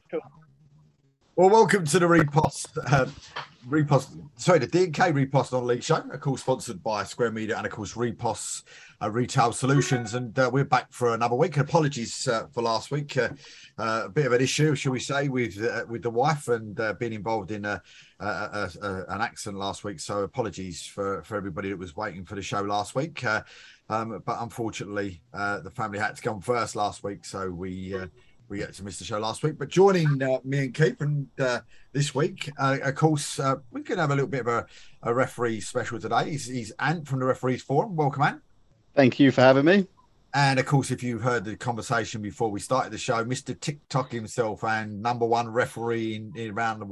Cool. Well, welcome to the the D&K Repost on League show, of course, sponsored by Square Media and, of course, Repost Retail Solutions. And we're back for another week. Apologies for last week. A bit of an issue, shall we say, with the wife and being involved in an accident last week. So apologies for everybody that was waiting for the show last week. But unfortunately, the family had to come first last week. So we had to miss the show last week. But joining me and Keith and this week, of course, we're going to have a little bit of a referee special today. He's Ant from the Referees Forum. Welcome, Ant. Thank you for having me. And of course, if you've heard the conversation before we started the show, Mr. TikTok himself and number one referee around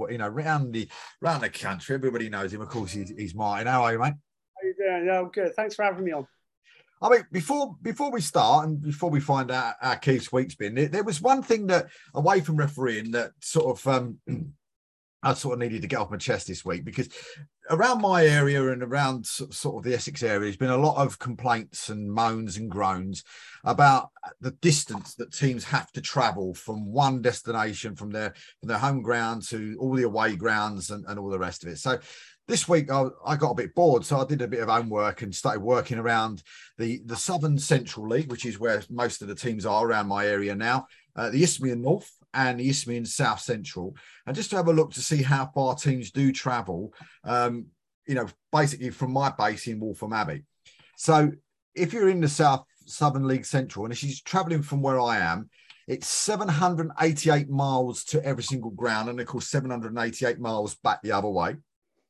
the country. Everybody knows him. Of course, he's Martin. How are you, mate? How you doing? Yeah, I'm good. Thanks for having me on. I mean, before we start and before we find out how Keith's week's been, there was one thing that, away from refereeing, that sort of I sort of needed to get off my chest this week, because around my area and around sort of the Essex area, there's been a lot of complaints and moans and groans about the distance that teams have to travel from one destination, from their home ground to all the away grounds and all the rest of it. So this week, I got a bit bored, so I did a bit of homework and started working around the Southern Central League, which is where most of the teams are around my area now, the Isthmian North and the Isthmian South Central, and just to have a look to see how far teams do travel, basically from my base in Waltham Abbey. So if you're in the Southern League Central, and if she's travelling from where I am, it's 788 miles to every single ground, and of course 788 miles back the other way.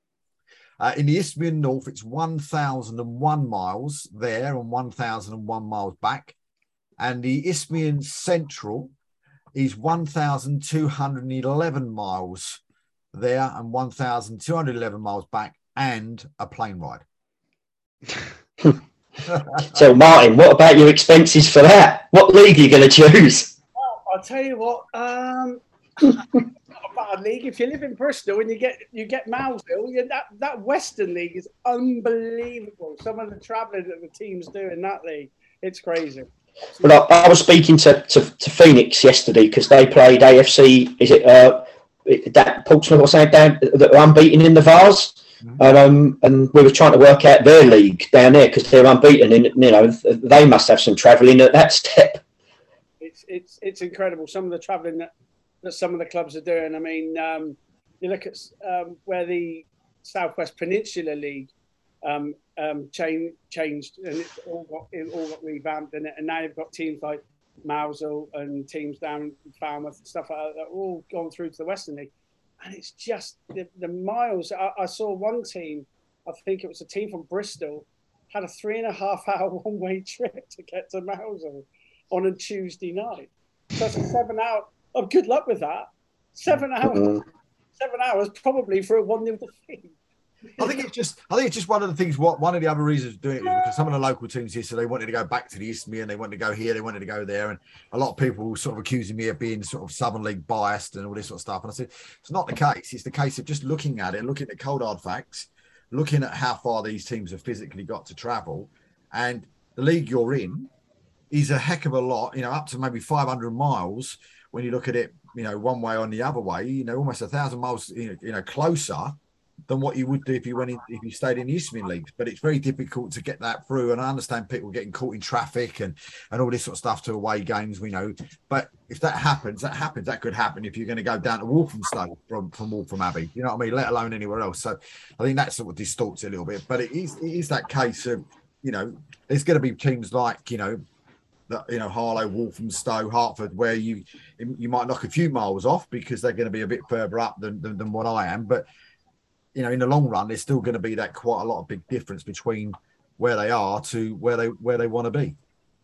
In the Isthmian North, it's 1,001 miles there and 1,001 miles back. And the Isthmian Central is 1,211 miles there and 1,211 miles back, and a plane ride. So, Martin, what about your expenses for that? What league are you going to choose? Well, I'll tell you what. Not a bad league. If you live in Bristol and you get Mouseville, that Western League is unbelievable. Some of the travelling that the teams do in that league, it's crazy. Well, I was speaking to Phoenix yesterday because they played AFC. Is it that Portsmouth was saying down that are unbeaten in the Vase, and we were trying to work out their league down there because they're unbeaten. And they must have some travelling at that step. It's incredible. Some of the travelling that some of the clubs are doing. I mean, you look at where the Southwest Peninsula League changed, and it all got revamped, and now you've got teams like Mousehole and teams down in Falmouth and stuff like that all gone through to the Western League, and it's just the miles. I saw one team, I think it was a team from Bristol, had a 3.5-hour one-way trip to get to Mousehole on a Tuesday night. So it's a 7-hour. Oh, good luck with that. 7 hours. Mm-hmm. 7 hours probably for a 1-0 defeat. I think it's just one of the things. One of the other reasons of doing it is because some of the local teams here, so they wanted to go back to the Isthmian, they wanted to go here, they wanted to go there, and a lot of people sort of accusing me of being sort of Southern League biased and all this sort of stuff. And I said it's not the case. It's the case of just looking at it, looking at cold hard facts, looking at how far these teams have physically got to travel, and the league you're in is a heck of a lot. Up to maybe 500 miles. When you look at it, one way on the other way, almost 1,000 miles, closer than what you would do if you stayed in the Isthmian League. But it's very difficult to get that through. And I understand people getting caught in traffic and all this sort of stuff to away games, we know. But if that happens. That could happen if you're going to go down to Walthamstow from Waltham Abbey. You know what I mean? Let alone anywhere else. So I think that sort of distorts it a little bit. But it is that case of, there's going to be teams like, Harlow, Walthamstow, Hertford, where you might knock a few miles off because they're going to be a bit further up than what I am. But in the long run, there's still going to be that quite a lot of big difference between where they are to where they want to be.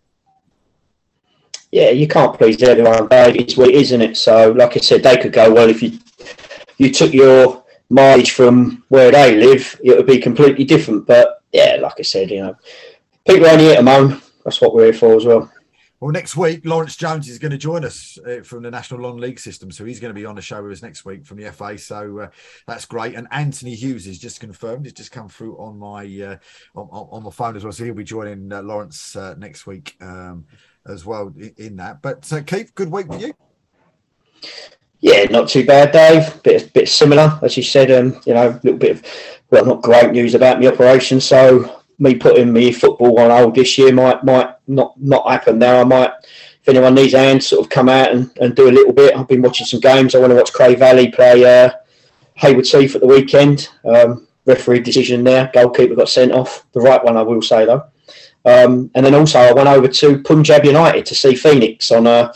Yeah, you can't please everyone, Dave. It's what it is, isn't it? So, like I said, they could go, well, if you took your mileage from where they live, it would be completely different. But yeah, like I said, people only here to moan. That's what we're here for as well. Well, next week, Lawrence Jones is going to join us from the National Non-League system. So he's going to be on the show with us next week from the FA. So that's great. And Anthony Hughes is just confirmed. It's just come through on my on my phone as well. So he'll be joining Lawrence next week as well in that. But Keith, good week for you. Yeah, Yeah, not too bad, Dave. Bit similar, as you said. You know, a little bit of, well, not great news about my operation. So me putting me football on hold this year might not happen now. I might, if anyone needs a hand, sort of come out and do a little bit. I've been watching some games. I want to watch Cray Valley play Hayward Heath at the weekend. Referee decision there. Goalkeeper got sent off. The right one, I will say, though. And then also I went over to Punjab United to see Phoenix on a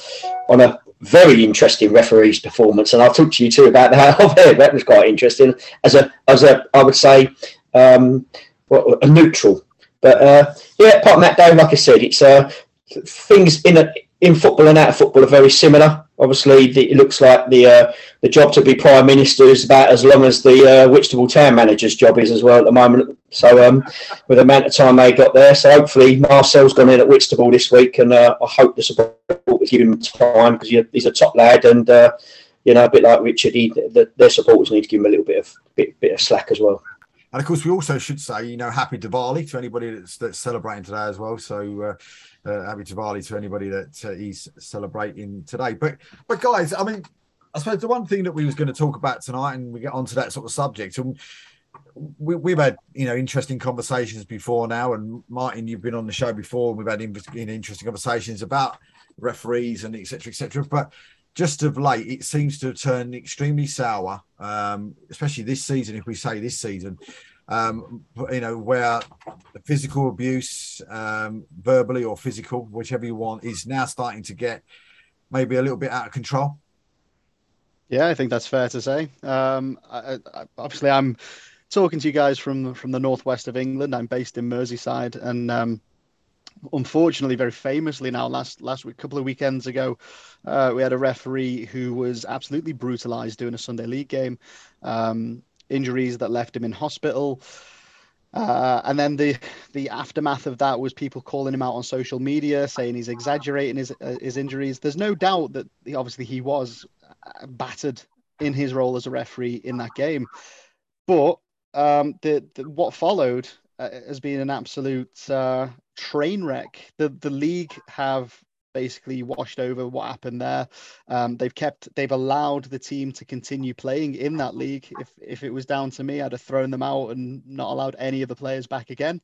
very interesting referee's performance, and I'll talk to you too about that. That was quite interesting as a I would say a neutral. But yeah, apart from that, Dave, like I said, it's things in football and out of football are very similar. Obviously, it looks like the job to be Prime Minister is about as long as the Whitstable Town manager's job is as well at the moment. So with the amount of time they got there, so hopefully Marcel's gone in at Whitstable this week, and I hope the support will give him time, because he's a top lad, and you know, a bit like Richard, their supporters need to give him a little bit of slack as well. And of course, we also should say, you know, happy Diwali to anybody that's celebrating today as well. So happy Diwali to anybody that is celebrating today. But guys, I mean, I suppose the one thing that we was going to talk about tonight, and we get onto that sort of subject, and we've had, you know, interesting conversations before now. And Martin, you've been on the show before, and we've had interesting conversations about referees and etc. But just of late, it seems to have turned extremely sour, especially this season. If we say this season, you know, where the physical abuse, verbally or physical, whichever you want, is now starting to get maybe a little bit out of control. Yeah, I think that's fair to say. Obviously, I'm talking to you guys from the northwest of England. I'm based in Merseyside, and unfortunately, very famously now, last week, couple of weekends ago, we had a referee who was absolutely brutalised during a Sunday League game. Injuries that left him in hospital. And then the aftermath of that was people calling him out on social media, saying he's exaggerating his injuries. There's no doubt that he was battered in his role as a referee in that game. But what followed has been an absolute train wreck. The league have basically washed over what happened there. They've allowed the team to continue playing in that league. If it was down to me, I'd have thrown them out and not allowed any of the players back again.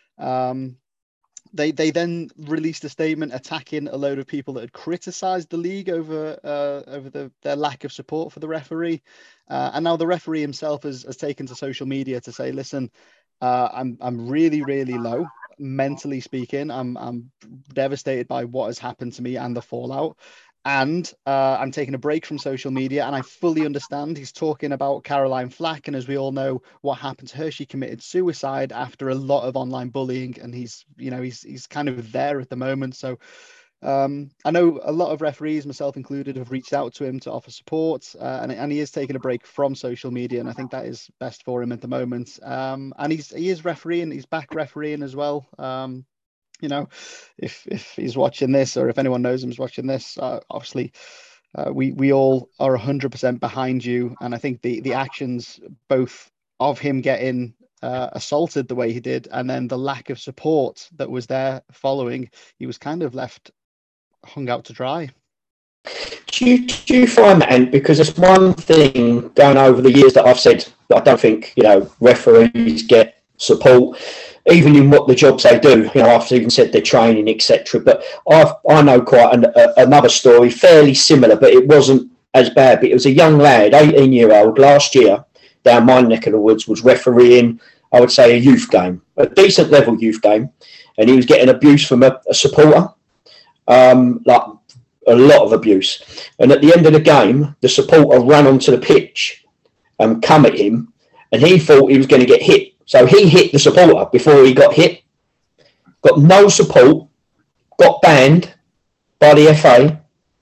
They then released a statement attacking a load of people that had criticised the league over their lack of support for the referee. And now the referee himself has taken to social media to say, listen, I'm really, really low. Mentally speaking, I'm devastated by what has happened to me and the fallout, and I'm taking a break from social media, and I fully understand. He's talking about Caroline Flack, and as we all know what happened to her, she committed suicide after a lot of online bullying, and he's kind of there at the moment. So I know a lot of referees, myself included, have reached out to him to offer support, and he is taking a break from social media, and I think that is best for him at the moment. And he is refereeing, he's back refereeing as well. You know, if he's watching this, or if anyone knows him is watching this, obviously we all are 100% behind you, and I think the actions both of him getting assaulted the way he did, and then the lack of support that was there following, he was kind of left hung out to dry. Do you find that, and because it's one thing going over the years that I've said that I don't think, you know, referees get support, even in what the jobs they do. You know, I've even said their training, etc. But I know quite another story, fairly similar, but it wasn't as bad. But it was a young lad, 18-year-old, last year down my neck of the woods, was refereeing, I would say, a youth game, a decent level youth game, and he was getting abuse from a supporter. Like a lot of abuse, and at the end of the game, the supporter ran onto the pitch and come at him, and he thought he was going to get hit, so he hit the supporter before he got hit. Got no support, got banned by the FA.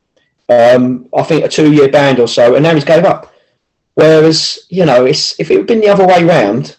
I think a 2-year ban or so, and now he's gave up. Whereas, you know, if it had been the other way round,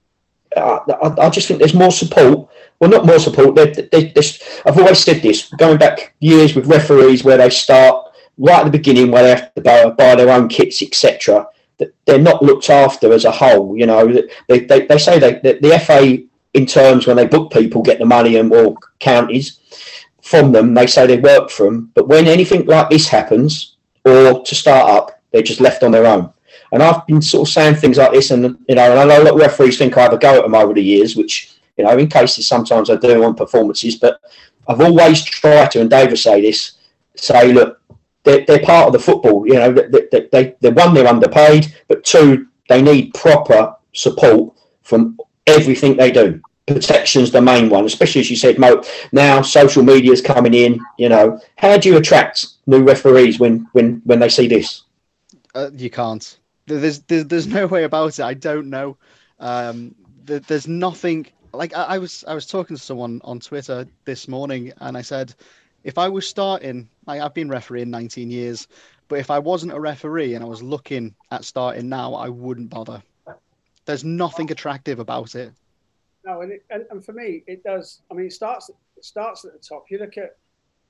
I just think there's more support. Well, not more support. I've always said this, going back years with referees, where they start right at the beginning, where they have to buy their own kits, etc. That they're not looked after as a whole. You know, they say that the FA, in terms when they book people, get the money and or counties from them. They say they work for them, but when anything like this happens, or to start up, they're just left on their own. And I've been sort of saying things like this, and and I know a lot of referees think I have a go at them over the years, which in cases sometimes I do on performances, but I've always tried to, and Dave will say this, say, look, they're part of the football. They one, they're underpaid, but two, they need proper support from everything they do. Protection's the main one, especially as you said, Mo. Now social media is coming in. How do you attract new referees when they see this? You can't. There's no way about it. I don't know. There's nothing. Like I was talking to someone on Twitter this morning, and I said, if I was starting, I've been refereeing 19 years, but if I wasn't a referee and I was looking at starting now, I wouldn't bother. There's nothing attractive about it. No, and for me, it does. I mean, it starts at the top. You look at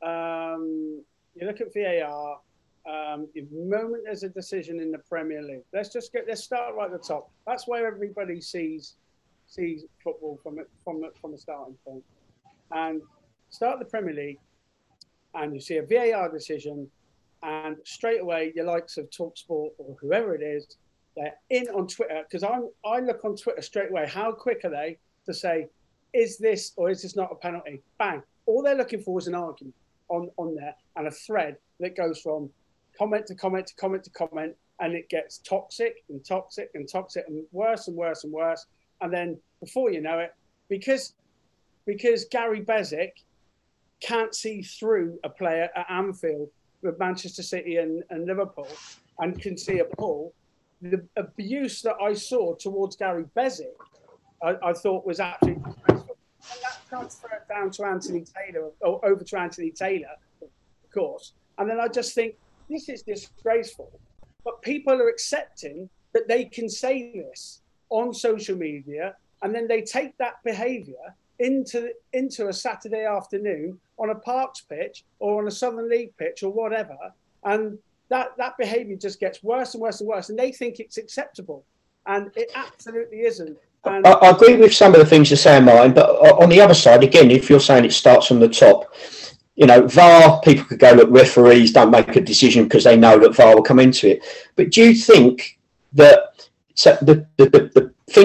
VAR. The moment there's a decision in the Premier League, let's start right at the top. That's where everybody sees football from the starting point. And start the Premier League, and you see a VAR decision, and straight away your likes of TalkSport or whoever it is, they're in on Twitter, because I look on Twitter straight away. How quick are they to say, is this or is this not a penalty? Bang! All they're looking for is an argument on there, and a thread that goes from comment to comment to comment to comment, and it gets toxic and toxic and toxic and worse and worse and worse. And then before you know it, because Gary Bezic can't see through a player at Anfield with Manchester City and Liverpool and can see a pull, the abuse that I saw towards Gary Bezic, I thought was absolutely disgraceful. And that transferred down to Anthony Taylor, or over to Anthony Taylor, of course. And then I just think, this is disgraceful. But people are accepting that they can say this on social media, and then they take that behaviour into a Saturday afternoon on a Parks pitch or on a Southern League pitch or whatever, and that behaviour just gets worse and worse and worse, and they think it's acceptable, and it absolutely isn't. And I agree with some of the things you're saying, Martin, but on the other side, again, if you're saying it starts from the top, VAR, people could go, look, referees don't make a decision because they know that VAR will come into it. But do you think that the thing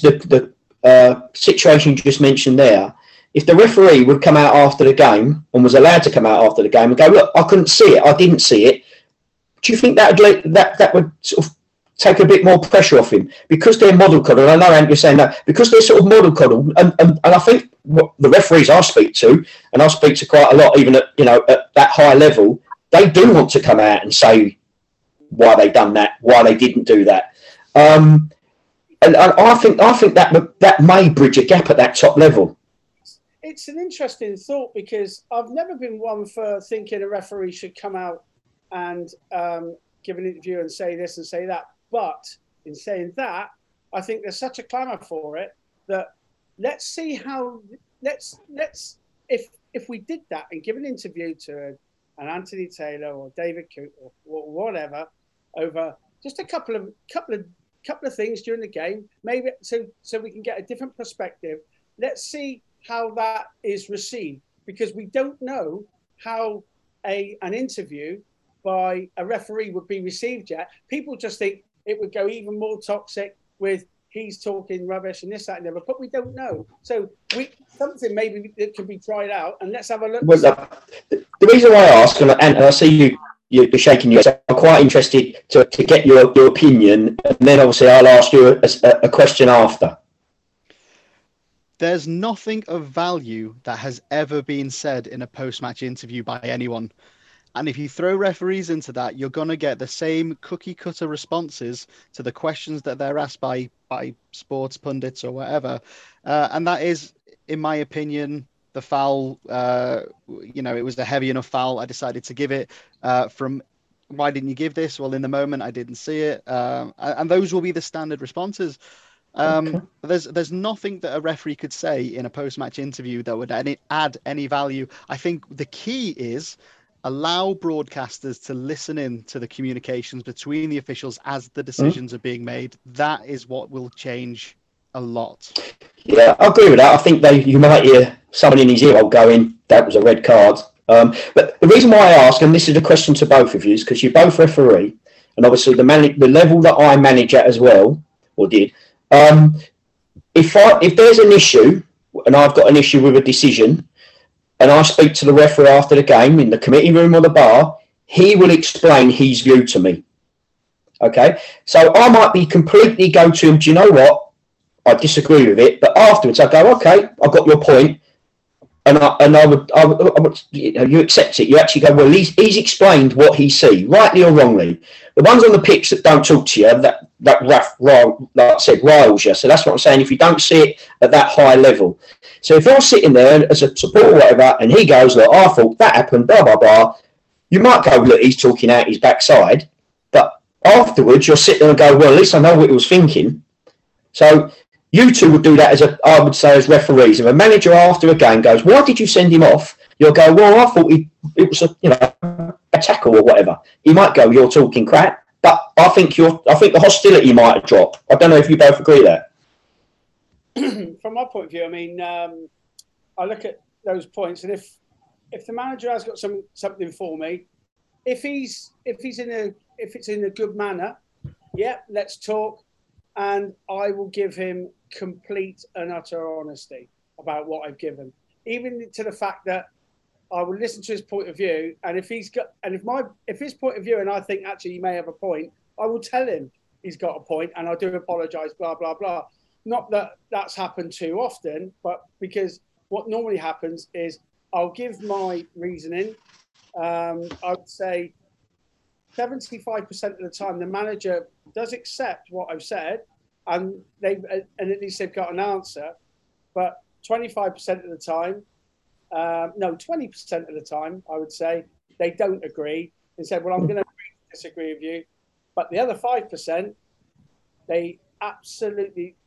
the situation you just mentioned there, if the referee would come out after the game and was allowed to come out after the game and go, look, I couldn't see it, I didn't see it, do you think that would sort of take a bit more pressure off him? Because they're model coddled, I know Ant, you're saying that, because they're sort of model coddled, and I think what the referees I speak to, and I speak to quite a lot, even at that high level, they do want to come out and say why they done that, why they didn't do that. And I think that may bridge a gap at that top level. It's an interesting thought, because I've never been one for thinking a referee should come out and give an interview and say this and say that. But in saying that, I think there's such a clamour for it that let's see how if we did that and give an interview to an Anthony Taylor or David Coote or whatever over just a couple of things during the game, maybe so we can get a different perspective. Let's see how that is received, because we don't know how an interview by a referee would be received yet. People just think it would go even more toxic with he's talking rubbish and this, that, and the other, but we don't know. So something maybe that can be tried out, and let's have a look. Well, the reason why I ask, and I see you're shaking your head, I'm quite interested to get your opinion, and then obviously I'll ask you a question after. There's nothing of value that has ever been said in a post-match interview by anyone. And if you throw referees into that, you're going to get the same cookie-cutter responses to the questions that they're asked by sports pundits or whatever. And that is, in my opinion, the foul. It was a heavy enough foul. I decided to give it. Why didn't you give this? Well, in the moment, I didn't see it. And those will be the standard responses. Okay. There's nothing that a referee could say in a post-match interview that would add any value. I think the key is allow broadcasters to listen in to the communications between the officials as the decisions are being made. That is what will change a lot. Yeah, I agree with that. I think you might hear someone in his ear going, that was a red card. But the reason why I ask, and this is a question to both of you, is because you both referee, and obviously the level that I manage at as well, or did. If there's an issue and I've got an issue with a decision, and I speak to the referee after the game in the committee room or the bar, he will explain his view to me. Okay, so I might be completely go to him. Do you know what? I disagree with it, but afterwards I go, okay, I got your point, and I would you accept it. You actually go, well, he's explained what he sees, rightly or wrongly. The ones on the pitch that don't talk to you, that like I said, riles you. So that's what I'm saying. If you don't see it at that high level, so if you're sitting there as a supporter or whatever, and he goes, look, I thought that happened, blah blah blah, you might go, look, he's talking out his backside, but afterwards you'll sit there and go, well, at least I know what he was thinking. So you two would do that I would say, as referees. If a manager after a game goes, why did you send him off? You'll go, well, I thought it was a tackle or whatever. You might go, you're talking crap, but I think the hostility might have dropped. I don't know if you both agree there. From my point of view, I mean, I look at those points, and if the manager has got something for me, if it's in a good manner, yeah, let's talk, and I will give him complete and utter honesty about what I've given, even to the fact that I will listen to his point of view, and if his point of view, and I think actually he may have a point, I will tell him he's got a point, and I do apologise, blah blah blah. Not that that's happened too often, but because what normally happens is I'll give my reasoning. I would say 75% of the time the manager does accept what I've said, and at least they've got an answer. But 25% of the time, 20% of the time, I would say they don't agree and say, well, I'm going to disagree with you. But the other 5%, they absolutely,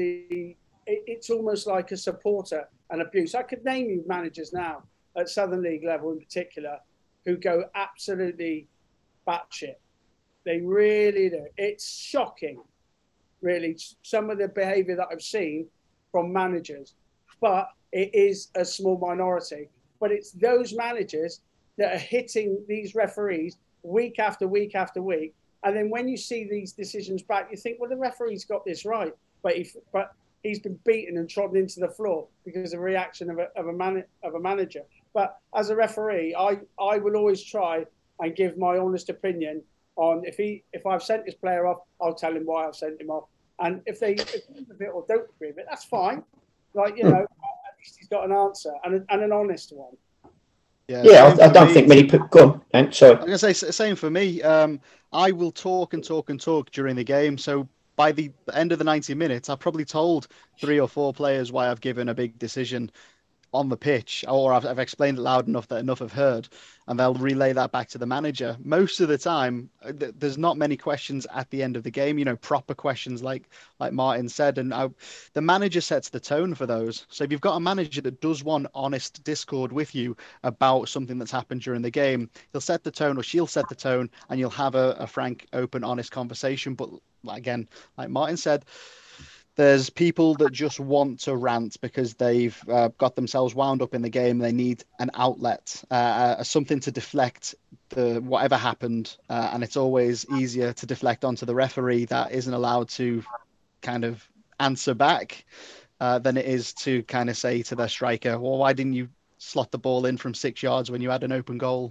it's almost like a supporter and abuse. I could name you managers now at Southern League level in particular who go absolutely batshit. They really do. It's shocking, really, some of the behaviour that I've seen from managers. But it is a small minority. But it's those managers that are hitting these referees week after week after week. And then when you see these decisions back, you think, well, the referee's got this right. But he's been beaten and trodden into the floor because of a reaction of a manager. But as a referee, I will always try and give my honest opinion on if I've sent this player off, I'll tell him why I've sent him off. And if they agree with it or don't agree with it, that's fine. Like, at least he's got an answer and an honest one. Yeah, I don't think many people. Go on, sorry. I'm going to say same for me. I will talk and talk and talk during the game. So by the end of the 90 minutes, I've probably told 3 or 4 players why I've given a big decision on the pitch, or I've explained it loud enough that enough have heard, and they'll relay that back to the manager. Most of the time, there's not many questions at the end of the game, proper questions like Martin said, and the manager sets the tone for those. So if you've got a manager that does want honest discord with you about something that's happened during the game, he'll set the tone, or she'll set the tone, and you'll have a frank, open, honest conversation. But again, like Martin said, there's people that just want to rant because they've got themselves wound up in the game. They need an outlet, something to deflect whatever happened. And it's always easier to deflect onto the referee that isn't allowed to kind of answer back than it is to kind of say to their striker, well, why didn't you slot the ball in from 6 yards when you had an open goal?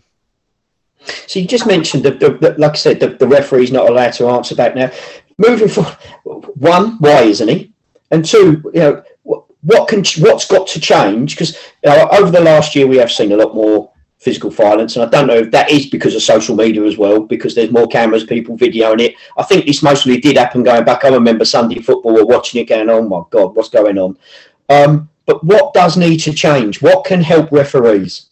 So you just mentioned that like I said, the referee's not allowed to answer back now. Moving forward, 1, why isn't he? And 2, what's got to change? Because over the last year we have seen a lot more physical violence, and I don't know if that is because of social media as well, because there's more cameras, people videoing it. I think this mostly did happen going back. I remember Sunday football, we're watching it going, oh my God, what's going on? But what does need to change? What can help referees?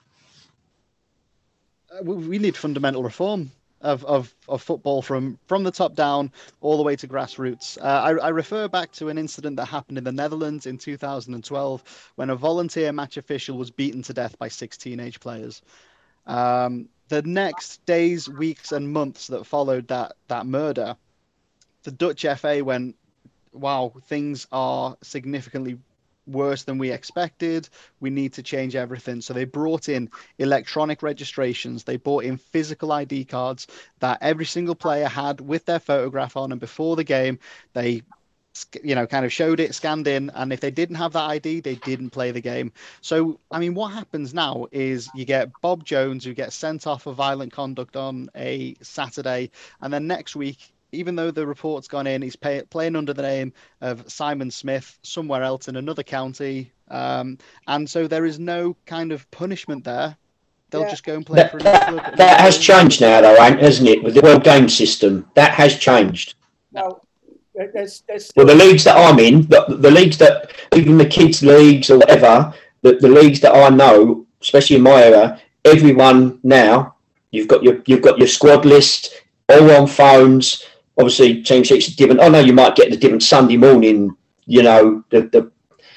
We need fundamental reform of football from the top down all the way to grassroots. I refer back to an incident that happened in the Netherlands in 2012 when a volunteer match official was beaten to death by 6 teenage players. The next days, weeks and months that followed that murder, the Dutch FA went, wow, things are significantly worse than we expected. We need to change everything. So they brought in electronic registrations. They brought in physical ID cards that every single player had with their photograph on. And before the game, they kind of showed it, scanned in, and if they didn't have that ID, they didn't play the game. So, I mean, what happens now is you get Bob Jones, who gets sent off for violent conduct on a Saturday, and then next week, even though the report's gone in, he's playing under the name of Simon Smith somewhere else in another county, and so there is no kind of punishment there. They'll just go and play for another club. That has changed now, though, hasn't it? With the world game system, that has changed. Well, there's well, the leagues that I'm in, the leagues that, even the kids' leagues or whatever, the leagues that I know, especially in my area, everyone now, you've got your squad list all on phones. Obviously, team sheets are different. I know you might get the different Sunday morning, the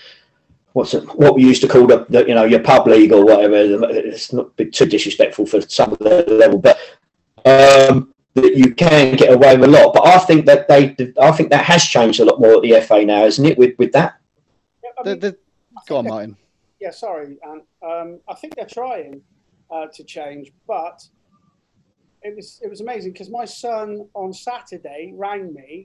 what we used to call the your pub league or whatever. It's not a bit too disrespectful for some of the level, but that you can get away with a lot. But I think that has changed a lot more at the FA now, isn't it? With that. Yeah, go on, Martin. Yeah, sorry, I think they're trying to change, but it was amazing because my son on Saturday rang me.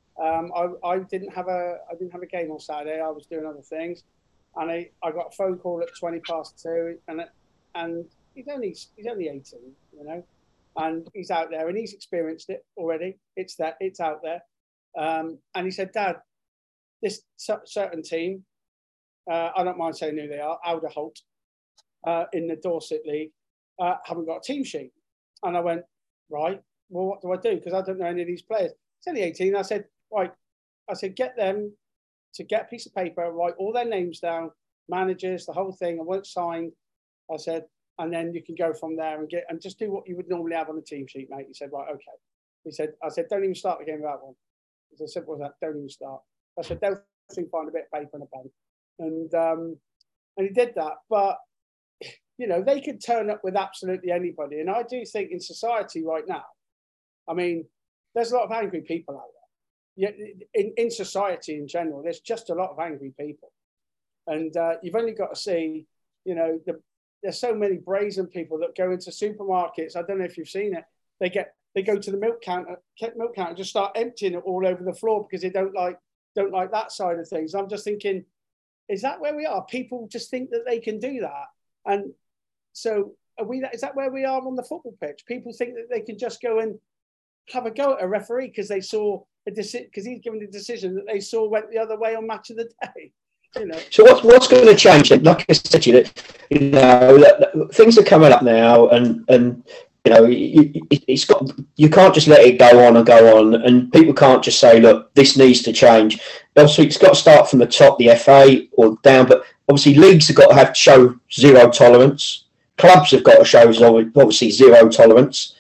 I didn't have a game on Saturday. I was doing other things, and I got a phone call at 2:20, and he's only 18, and he's out there and he's experienced it already. It's out there, and he said, "Dad, this certain team, I don't mind saying who they are, Alderholt, in the Dorset League, haven't got a team sheet." And I went, right, well, what do I do? Because I don't know any of these players. It's only 18. I said, right. I said, get them to get a piece of paper, write all their names down, managers, the whole thing. I won't sign. I said, and then you can go from there and just do what you would normally have on a team sheet, mate. He said, right, okay. I said, don't even start the game without one. It's as simple as that. Don't even start. I said, don't find a bit of paper and a pen. And he did that. But they could turn up with absolutely anybody. And I do think in society right now, I mean, there's a lot of angry people out there. Yeah, in society in general, there's just a lot of angry people. And you've only got to see, there's so many brazen people that go into supermarkets. I don't know if you've seen it. They go to the milk counter and just start emptying it all over the floor because they don't like that side of things. I'm just thinking, is that where we are? People just think that they can do that. And so is that where we are on the football pitch? People think that they can just go and have a go at a referee because they saw because he's given a decision that they saw went the other way on Match of the Day. So what's going to change? Like I said to you, things are coming up now, and it's got, you can't just let it go on, and people can't just say, look, this needs to change. Obviously, it's got to start from the top, the FA or down, but obviously leagues have got to show zero tolerance. Clubs have got to show obviously zero tolerance.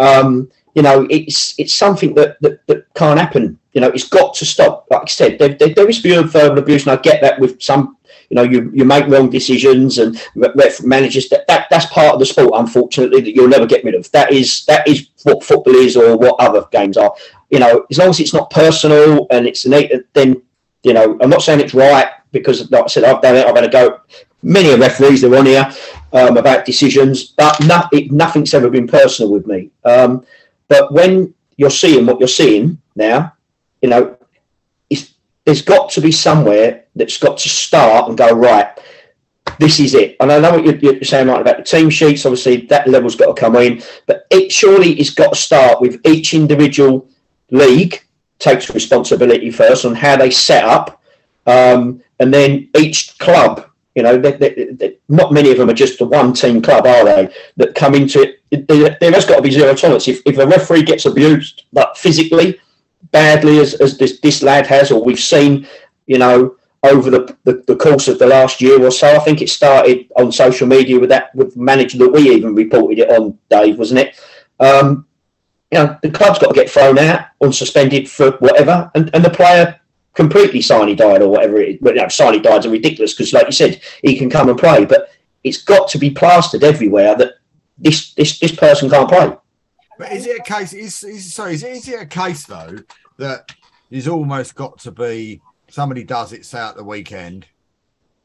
It's something that can't happen. It's got to stop. Like I said, there is verbal abuse, and I get that with some. You make wrong decisions, and managers. That's part of the sport, unfortunately, that you'll never get rid of. That is what football is, or what other games are. As long as it's not personal and it's innate, then I'm not saying it's right, because, like I said, I've done it. I've had a go. Many referees that are on here about decisions, but nothing's ever been personal with me. But when you're seeing what you're seeing now, there's got to be somewhere that's got to start and go, right, this is it. And I know what you're saying, right, about the team sheets. Obviously, that level's got to come in. But it surely has got to start with each individual league takes responsibility first on how they set up. And then each club, not many of them are just a one-team club, are they, that come into it. There has got to be zero tolerance. If a referee gets abused, like physically, badly, as this lad has, or we've seen, over the course of the last year or so, I think it started on social media with manager that we even reported it on, Dave, wasn't it? The club's got to get thrown out, unsuspended for whatever, and the player completely sine-died or whatever it is. Well, sine-dieds are ridiculous because, like you said, he can come and play, but it's got to be plastered everywhere that this person can't play. But is it a case? Is it a case though that there's almost got to be somebody does it, say, at the weekend,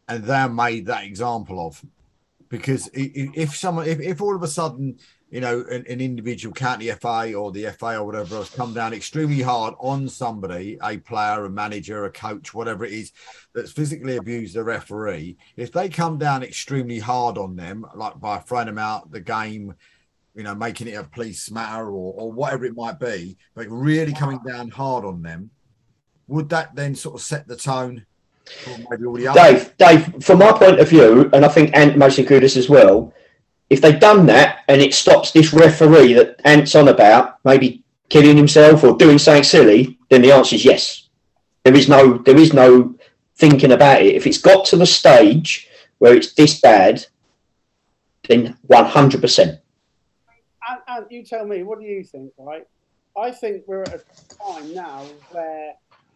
and they're made that example of. Because if all of a sudden, you know, an individual county FA or the FA or whatever else come down extremely hard on somebody, a player, a manager, a coach, whatever it is, that's physically abused the referee, if they come down extremely hard on them, like by throwing them out the game, you know, making it a police matter or whatever it might be, but really coming down hard on them, would that then sort of set the tone for maybe all the other? Dave, from my point of view, and I think Ant mostly agreed this as well, if they've done that and it stops this referee that Ant's on about maybe killing himself or doing something silly, then the answer is yes. There is no thinking about it. If it's got to the stage where it's this bad, then 100%. And you tell me, what do you think, right? I think we're at a time now where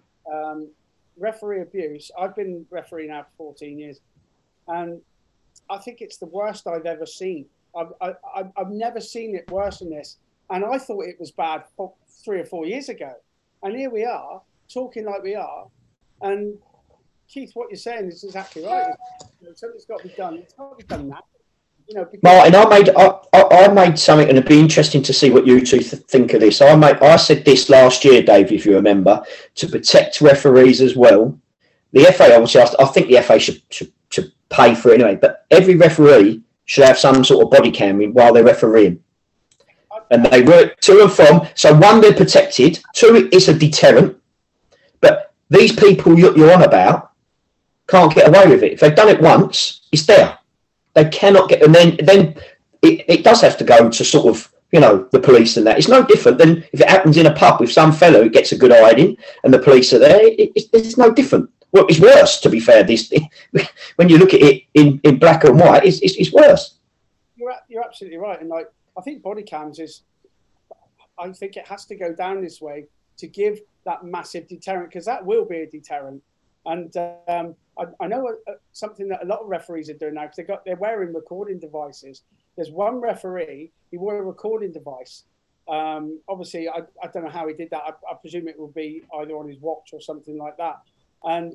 referee abuse, I've been refereeing now for 14 years, and I think it's the worst I've ever seen. I've never seen it worse than this. And I thought it was bad 3 or 4 years ago. And here we are, talking like we are. And Keith, what you're saying is exactly right. Something's got to be done. It's got to be done now. You know, Martin, I made something, and it'd be interesting to see what you two think of this. I said this last year, Dave, if you remember, to protect referees as well. The FA, obviously, I think the FA should pay for it anyway, but every referee should have some sort of body camming while they're refereeing. And they work to and from. So one, they're protected. Two, it's a deterrent. But these people you're on about can't get away with it. If they've done it once, it's there. They cannot get, and then it does have to go to sort of, you know, the police and that. It's no different than if it happens in a pub with some fellow who gets a good hiding and the police are there. It's no different. Well, it's worse, to be fair. When you look at it in black and white, it's worse. You're absolutely right. And like, I think body cams I think it has to go down this way to give that massive deterrent, because that will be a deterrent. And I know something that a lot of referees are doing now, because they're wearing recording devices. There's one referee, he wore a recording device. Obviously, I don't know how he did that. I presume it will be either on his watch or something like that. And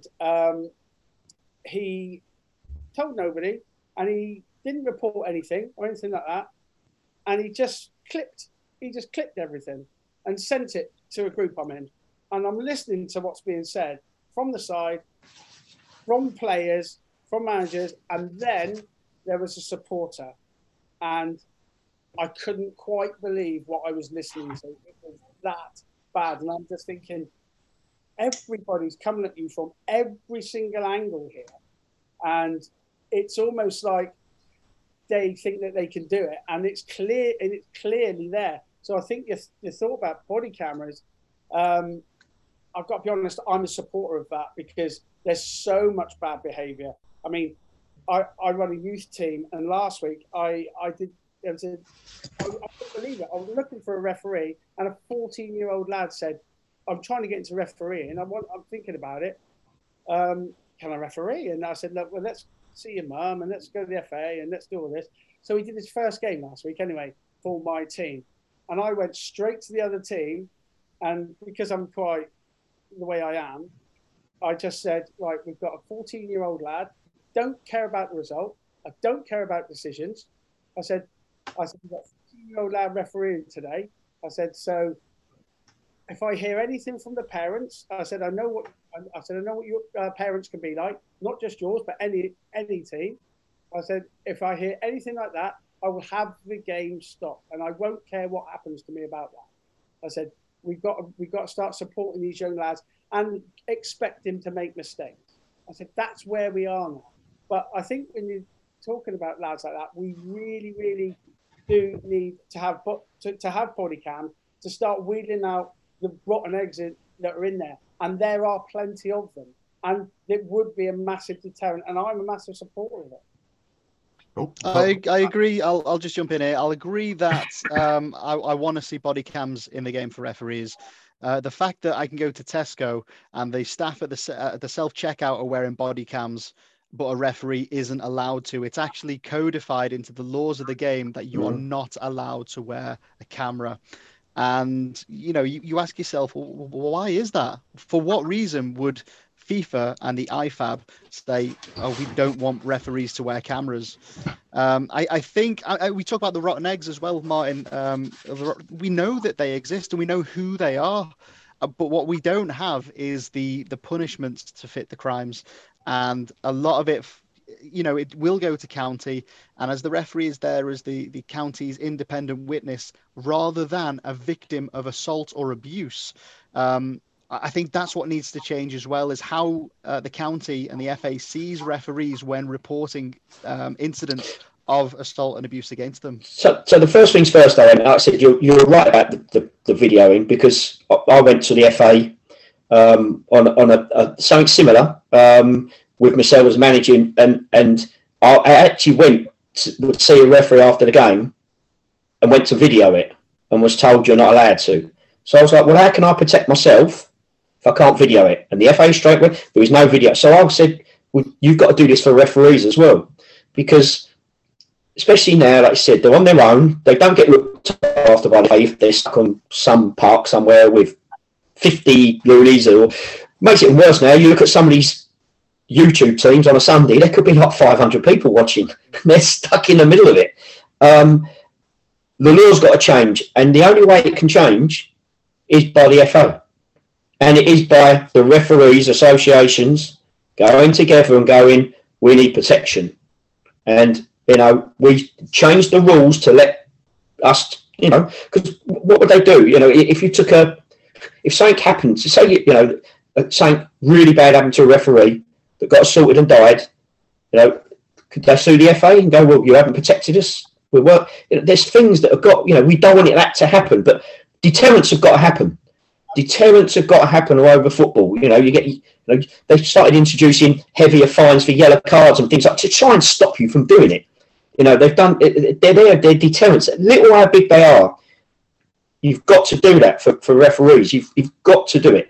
he told nobody, and he didn't report anything or anything like that. And he just clipped everything and sent it to a group I'm in. And I'm listening to what's being said from the side, from players, from managers, and then there was a supporter. And I couldn't quite believe what I was listening to. It was that bad. And I'm just thinking, everybody's coming at you from every single angle here. And it's almost like they think that they can do it. And it's clear, and it's clearly there. So I think your thought about body cameras, I've got to be honest, I'm a supporter of that, because there's so much bad behaviour. I mean, I run a youth team, and last week I couldn't believe it. I was looking for a referee, and a 14-year-old lad said, I'm trying to get into refereeing. I'm thinking about it. Can I referee? And I said, look, well, let's see your mum, and let's go to the FA, and let's do all this. So he did his first game last week anyway for my team. And I went straight to the other team, and because I'm quite the way I am, I just said, right, we've got a 14-year-old lad, don't care about the result, I don't care about decisions. I said, we've got a 14-year-old lad refereeing today. I said, so if I hear anything from the parents, I said, I know what your parents can be like, not just yours, but any team. I said, if I hear anything like that, I will have the game stop, and I won't care what happens to me about that. I said, we've got to start supporting these young lads and expect him to make mistakes. I said, that's where we are now. But I think when you're talking about lads like that, we really, really do need to have body cam to start weeding out the rotten eggs that are in there. And there are plenty of them. And it would be a massive deterrent. And I'm a massive supporter of it. I agree. I'll just jump in here. I'll agree that I want to see body cams in the game for referees. The fact that I can go to Tesco and the staff at the self-checkout are wearing body cams, but a referee isn't allowed to. It's actually codified into the laws of the game that you are not allowed to wear a camera. And, you know, you ask yourself, well, why is that? For what reason would FIFA and the IFAB say, oh, we don't want referees to wear cameras. I think we talk about the rotten eggs as well, Martin. We know that they exist and we know who they are, but what we don't have is the punishments to fit the crimes, and a lot of it, it will go to county, and as the referee is there as the county's independent witness rather than a victim of assault or abuse. I think that's what needs to change as well, is how the county and the FA sees referees when reporting incidents of assault and abuse against them. So the first things first, though, like I said, you're right about the videoing, because I went to the FA on a something similar with myself as managing, and I actually went to see a referee after the game and went to video it and was told you're not allowed to. So I was like, well, how can I protect myself if I can't video it? And the FA straight away, there was no video. So I said, well, you've got to do this for referees as well, because especially now, like I said, they're on their own. They don't get looked after by the FA if they're stuck on some park somewhere with 50 loonies. Or makes it worse now. You look at some of these YouTube teams on a Sunday, there could be like 500 people watching. They're stuck in the middle of it. The law's got to change, and the only way it can change is by the FA, and it is by the referees associations going together and going, we need protection. And we changed the rules to let us, because what would they do? If you took if something happened, say something really bad happened to a referee that got assaulted and died, could they sue the FA and go, well, you haven't protected us? There's things that have got, we don't want that to happen, but deterrents have got to happen. Deterrents have got to happen all over football. They started introducing heavier fines for yellow cards and things like to try and stop you from doing it. They've done. They're deterrents. Little how big they are, you've got to do that for referees. You've got to do it.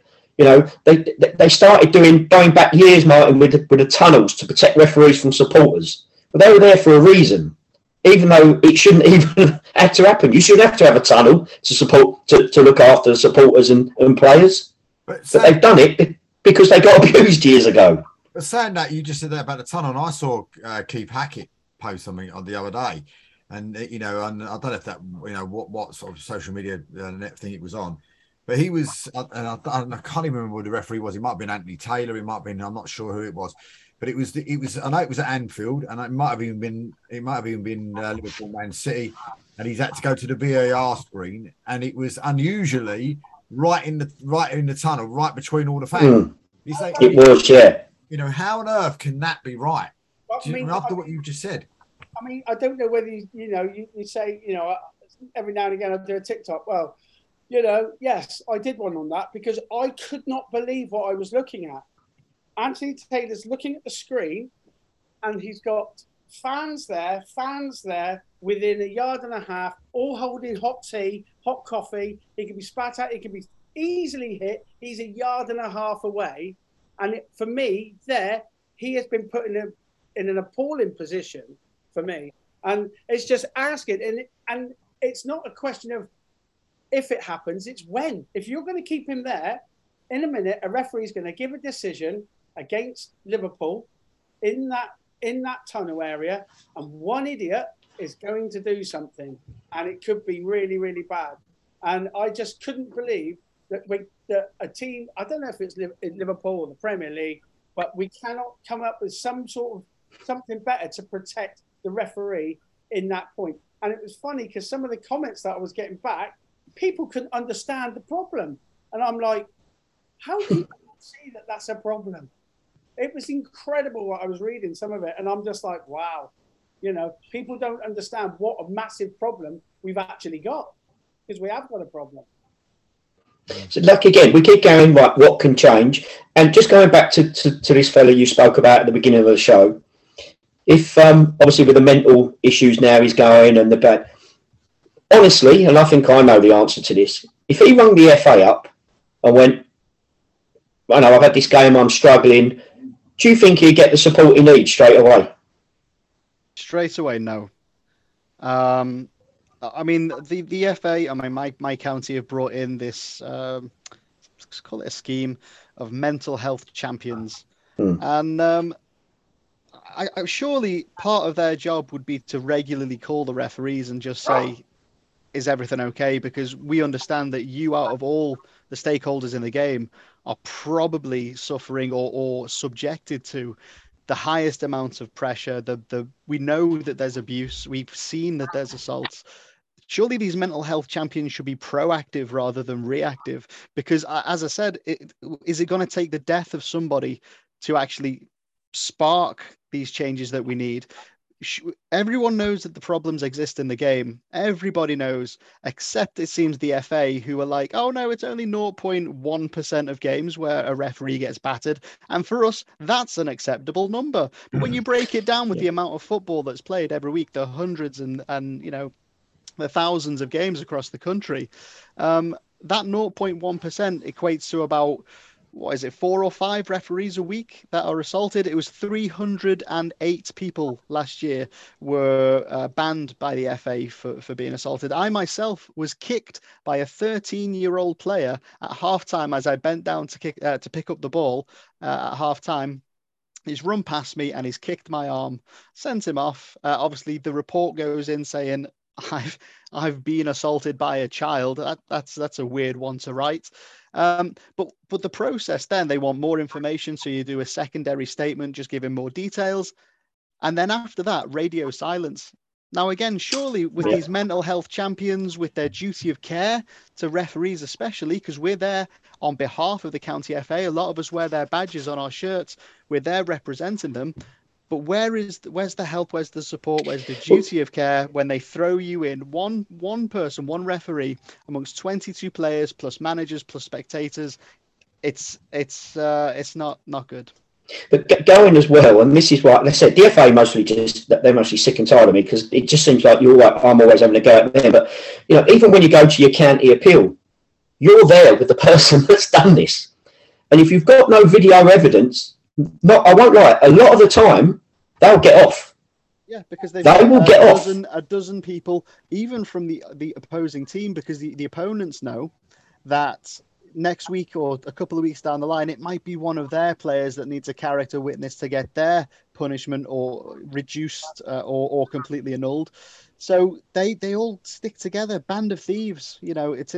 They started going back years, Martin, with the tunnels to protect referees from supporters. But they were there for a reason. Even though it shouldn't even have to happen. You shouldn't have to have a tunnel to look after supporters and players. But they've done it because they got abused years ago. But saying that, you just said that about the tunnel, and I saw Keith Hackett post something on the other day, and and I don't know if that what sort of social media thing it was on, but he was, and I can't even remember who the referee was. It might have been Anthony Taylor. It might have been, I'm not sure who it was. But it was. I know it was at Anfield, and it might have even been Liverpool, Man City, and he's had to go to the VAR screen, and it was unusually right in the tunnel, right between all the fans. It was, yeah. How on earth can that be right? After what you just said. I mean, I don't know whether you say every now and again I do a TikTok. Well, yes, I did one on that because I could not believe what I was looking at. Anthony Taylor's looking at the screen, and he's got fans there within 1.5 yards, all holding hot tea, hot coffee. He can be spat at, he can be easily hit. He's 1.5 yards away. And for me, he has been put in an appalling position for me. And it's just asking, and it's not a question of if it happens, it's when. If you're going to keep him there, in a minute, a referee is going to give a decision against Liverpool in that tunnel area, and one idiot is going to do something, and it could be really, really bad. And I just couldn't believe that a team, I don't know if it's Liverpool or the Premier League, but we cannot come up with something better to protect the referee in that point. And it was funny because some of the comments that I was getting back, people couldn't understand the problem. And I'm like, how do you see that that's a problem? It was incredible what I was reading, some of it. And I'm just like, wow, people don't understand what a massive problem we've actually got, because we have got a problem. So, again, we keep going, right, what can change? And just going back to this fella you spoke about at the beginning of the show, if obviously with the mental issues now he's going and the bad, honestly, and I think I know the answer to this, if he rung the FA up and went, I know I've had this game, I'm struggling, do you think he'd get the support he needs straight away? Straight away, no. I mean, the FA, my county have brought in this let's call it a scheme of mental health champions. Hmm. And I surely part of their job would be to regularly call the referees and just say, is everything okay? Because we understand that you, out of all the stakeholders in the game, are probably suffering or subjected to the highest amounts of pressure. We know that there's abuse. We've seen that there's assaults. Surely these mental health champions should be proactive rather than reactive. Because, as I said, is it going to take the death of somebody to actually spark these changes that we need? Everyone knows that the problems exist in the game. Everybody knows, except it seems the FA, who are like, oh no, it's only 0.1% of games where a referee gets battered. And for us, that's an acceptable number. But when you break it down with the amount of football that's played every week, the hundreds and the thousands of games across the country, that 0.1% equates to about, 4 or 5 referees a week that are assaulted. It was 308 people last year were banned by the FA for being assaulted. I myself was kicked by a 13-year-old player at halftime as I bent down to pick up the ball at halftime. He's run past me and he's kicked my arm, sent him off. Obviously, the report goes in saying, I've been assaulted by a child. That's a weird one to write. But the process, then they want more information, so you do a secondary statement just giving more details, and then after that, radio silence. Now again, surely with these mental health champions, with their duty of care to referees especially, because we're there on behalf of the county FA, a lot of us wear their badges on our shirts, we're there representing them. But where's the help? Where's the support? Where's the duty of care when they throw you in one person, one referee amongst 22 players plus managers plus spectators? It's not good. But going as well, and this is what they said. The FA they're mostly sick and tired of me, because it just seems like I'm always having a go at them. But even when you go to your county appeal, you're there with the person that's done this, and if you've got no video evidence, I won't lie, a lot of the time they'll get off. Yeah, because they will get off. A dozen people, even from the opposing team, because the opponents know that next week or a couple of weeks down the line, it might be one of their players that needs a character witness to get their punishment or reduced or completely annulled. So they all stick together, band of thieves. It's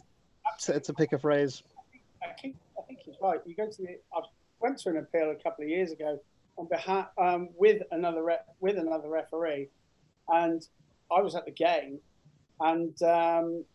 a pick a phrase. I think he's right. You go to I went to an appeal a couple of years ago on behalf with another referee, and I was at the game, and the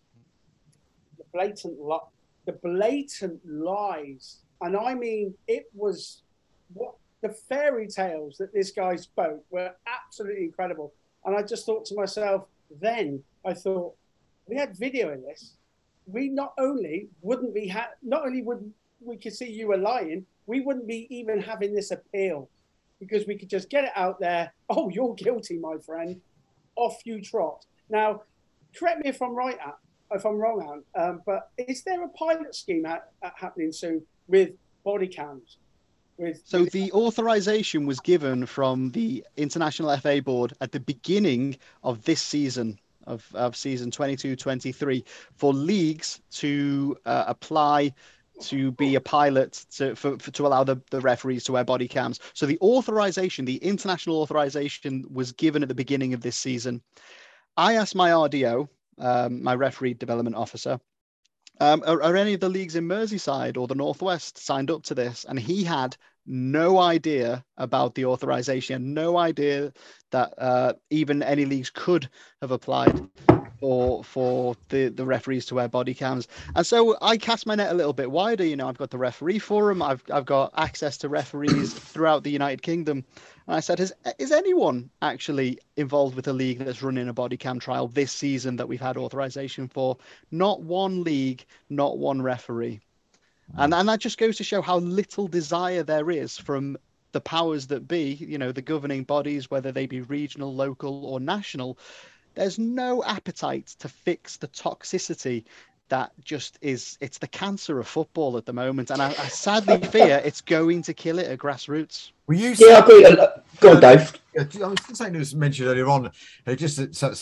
blatant lies, and I mean, it was what the fairy tales that this guy spoke were absolutely incredible. And I just thought to myself, then I thought, we had video of this. We not only would we could see you were lying, we wouldn't be even having this appeal, because we could just get it out there. Oh, you're guilty, my friend. Off you trot. Now, correct me if I'm wrong, but is there a pilot scheme happening soon with body cams? So the authorization was given from the International FA Board at the beginning of this season, of season 22-23, for leagues to apply to be a pilot to allow the referees to wear body cams. So the international authorization was given at the beginning of this season. I asked my RDO, my referee development officer, are any of the leagues in Merseyside or the Northwest signed up to this? And he had no idea about the authorization, and no idea that even any leagues could have applied for the referees to wear body cams. And so I cast my net a little bit wider. I've got the referee forum, I've got access to referees throughout the United Kingdom. And I said, is anyone actually involved with a league that's running a body cam trial this season that we've had authorization for? Not one league, not one referee. And that just goes to show how little desire there is from the powers that be, the governing bodies, whether they be regional, local, or national. There's no appetite to fix the toxicity that it's the cancer of football at the moment. And I sadly fear it's going to kill it at grassroots. I agree. Go on, Dave. I was something that was mentioned earlier on, just saying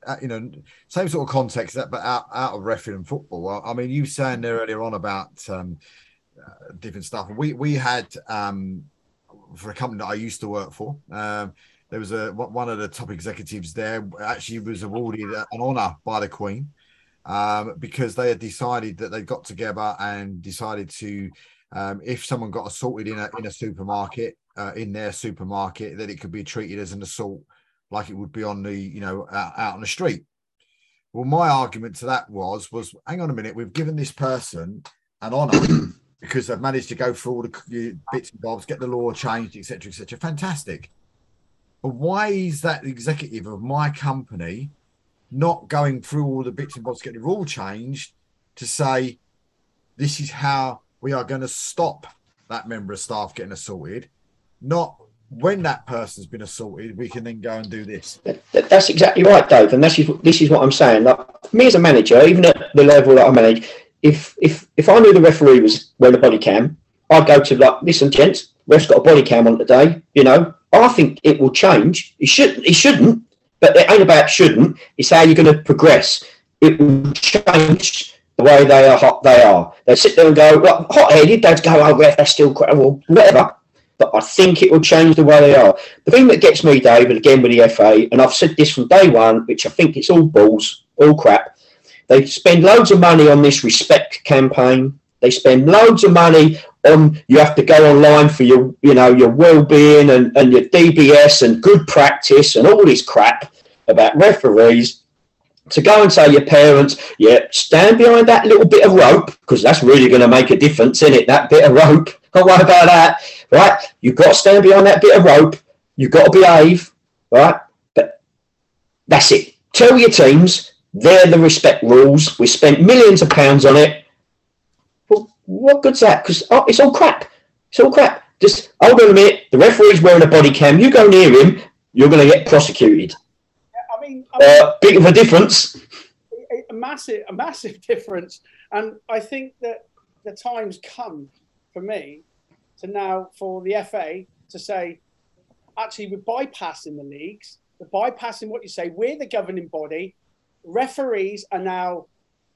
same sort of context that, but out of refereeing and football. I mean, you were saying there earlier on about different stuff. We had for a company that I used to work for. There was one of the top executives there actually was awarded an honour by the Queen because they had decided that they got together and decided to, if someone got assaulted in a supermarket, in their supermarket, that it could be treated as an assault like it would be on the, out on the street. Well, my argument to that was, hang on a minute, we've given this person an honour because they've managed to go through all the bits and bobs, get the law changed, etc., etc. Fantastic. But why is that executive of my company not going through all the bits and bobs, get the rule changed to say, this is how we are going to stop that member of staff getting assaulted, not when that person's been assaulted, we can then go and do this. That's exactly right, Dave. And this is what I'm saying. Like, me as a manager, even at the level that I manage, if I knew the referee was wearing a body cam, I'd go to like, listen, gents, ref's got a body cam on today. I think it will change. It shouldn't, but it ain't about shouldn't. It's how you're going to progress. It will change the way they are. They sit there and go, well, hot-headed. They'd go, oh, ref, that's still crap, or whatever. But I think it will change the way they are. The thing that gets me, David, again with the FA, and I've said this from day one, which I think it's all balls, all crap. They spend loads of money on this respect campaign. They spend loads of money on, you have to go online for your, your well-being and your DBS and good practice and all this crap about referees. To go and say your parents, stand behind that little bit of rope, because that's really going to make a difference, isn't it? That bit of rope. Don't worry about that, right? You've got to stand behind that bit of rope. You've got to behave, right? But that's it. Tell your teams, they're the respect rules. We spent millions of pounds on it. Well, what good's that? Because it's all crap. It's all crap. Just hold on a minute. The referee's wearing a body cam. You go near him, you're going to get prosecuted. I mean, big of a difference. A massive difference. And I think that the time's come for me to now for the FA to say, actually, we're bypassing the leagues. We're bypassing what you say. We're the governing body. Referees are now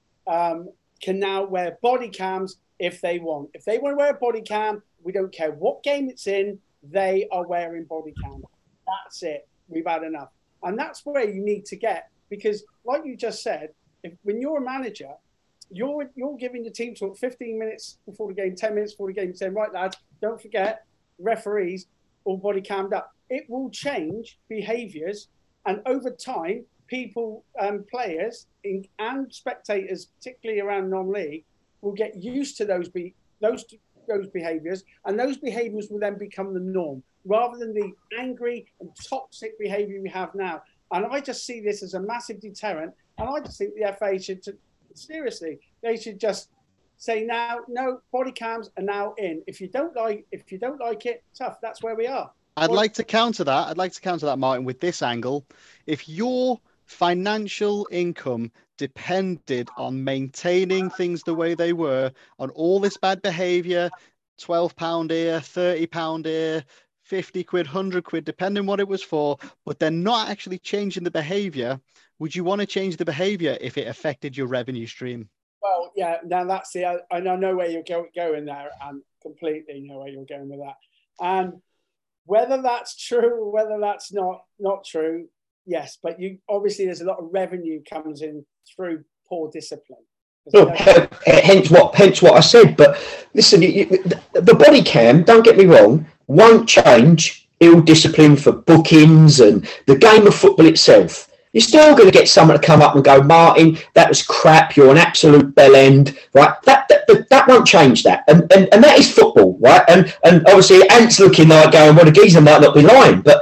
can now wear body cams if they want. If they want to wear a body cam, we don't care what game it's in. They are wearing body cams. That's it. We've had enough. And that's where you need to get, because like you just said, when you're a manager, you're giving your team talk 15 minutes before the game, 10 minutes before the game, saying, right, lads, don't forget, referees all body cammed up. It will change behaviours, and over time, people, players and spectators, particularly around non-league, will get used to those behaviours, and those behaviours will then become the norm, rather than the angry and toxic behaviour we have now. And I just see this as a massive deterrent. And I just think the FA should, seriously, they should just say now, no, body cams are now in. If you don't like it, tough. That's where we are. I'd like to counter that, Martin, with this angle. If your financial income depended on maintaining things the way they were, on all this bad behaviour, £12 here, £30 here, 50 quid, 100 quid, depending what it was for, but they're not actually changing the behaviour, would you want to change the behaviour if it affected your revenue stream? Well, yeah, now that's the, I know where you're going there, and completely know where you're going with that. And whether that's true or whether that's not true, yes, but obviously there's a lot of revenue comes in through poor discipline. Well, hence what I said. But listen, the body cam, don't get me wrong, won't change ill discipline for bookings and the game of football itself. You're still going to get someone to come up and go, Martin, that was crap. You're an absolute bell end, right? That won't change that, and that is football, right? And obviously, Ant's looking like going, well, the geezer might not be lying, but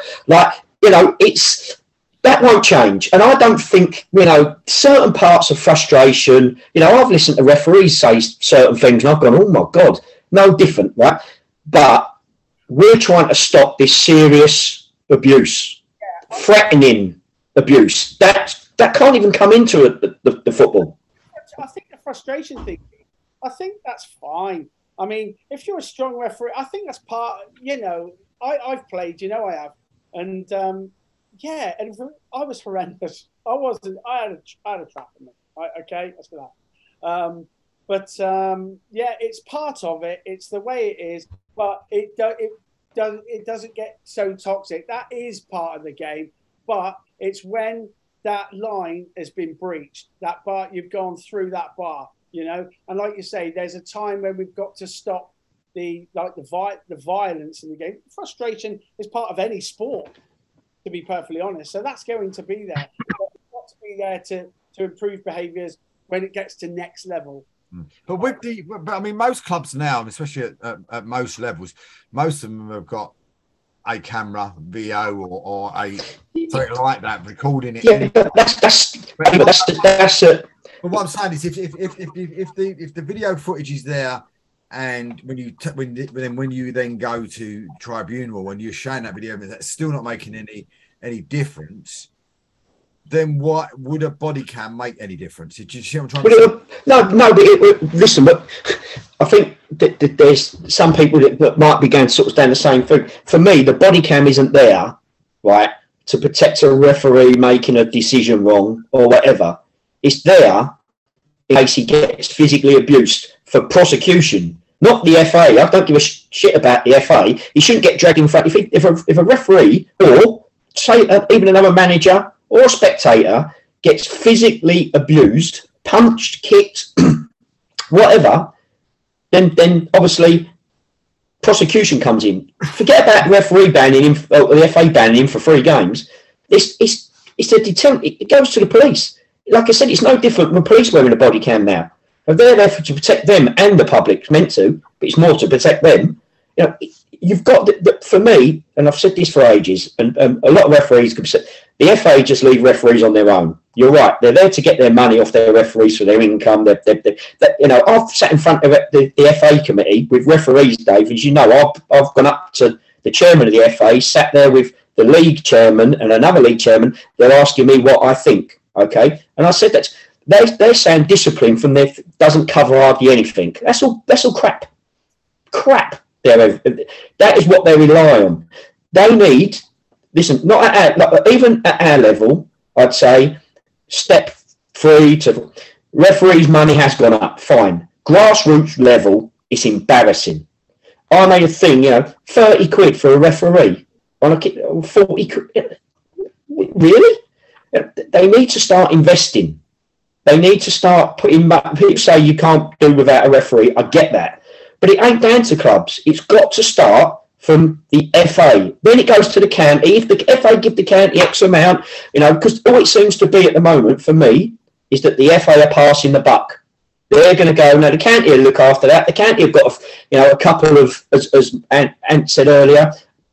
it's. That won't change. And I don't think, certain parts of frustration, I've listened to referees say certain things and I've gone, oh my God, no different, right? But we're trying to stop this serious abuse, threatening abuse. That can't even come into the football. I think the frustration thing, I think that's fine. I mean, if you're a strong referee, I think that's part, I've played, I have. And, yeah, and I was horrendous. I wasn't. I had a trap in me. Right, okay, that's for that. Yeah, it's part of it. It's the way it is, but it doesn't get so toxic. That is part of the game, but it's when that line has been breached. That bar, you've gone through that bar, you know. And like you say, there's a time when we've got to stop the violence in the game. Frustration is part of any sport, to be perfectly honest. So that's going to be there. But it's got to be there to improve behaviours when it gets to next level. But I mean, most clubs now, especially at most levels, most of them have got a camera, VO, or a something like that, recording it. Yeah, that's it. But what I'm saying is, if the video footage is there, and when you then go to tribunal, when you're showing that video, that's still not making any difference, then what would a body cam make any difference? Did you see what I'm trying to say? No. But listen, but I think that there's some people that might be going sort of down the same thing. For me, the body cam isn't there, right, to protect a referee making a decision wrong or whatever. It's there in case he gets physically abused for prosecution, not the FA. I don't give a shit about the FA. He shouldn't get dragged in front. If a referee or say even another manager or a spectator gets physically abused, punched, kicked, whatever, then obviously prosecution comes in. Forget about referee banning him, or the FA banning him for 3 games. It's a deterrent. It goes to the police. Like I said, it's no different from police wearing a body cam now. They're there to protect them and the public. It's meant to, but it's more to protect them. You know, you've got for me, and I've said this for ages, and a lot of referees could say the FA just leave referees on their own. You're right; they're there to get their money off their referees for their income. You know, I've sat in front of the FA committee with referees, Dave. As you know, I've gone up to the chairman of the FA, sat there with the league chairman and another league chairman. They're asking me what I think. Okay, and I said that they're saying discipline from there doesn't cover hardly anything. That's all crap. Crap. That is what they rely on. They need, listen, not at even at our level, I'd say step 3 to referees' money has gone up. Fine. Grassroots level, it's embarrassing. I made a thing, 30 quid for a referee on a 40 quid. Really? They need to start investing. They need to start putting. People say you can't do without a referee. I get that, but it ain't down to clubs. It's got to start from the FA. Then it goes to the county. If the FA give the county X amount, because all it seems to be at the moment for me is that the FA are passing the buck. They're going to go. No, the county will look after that. The county have got a couple of, as Ant said earlier,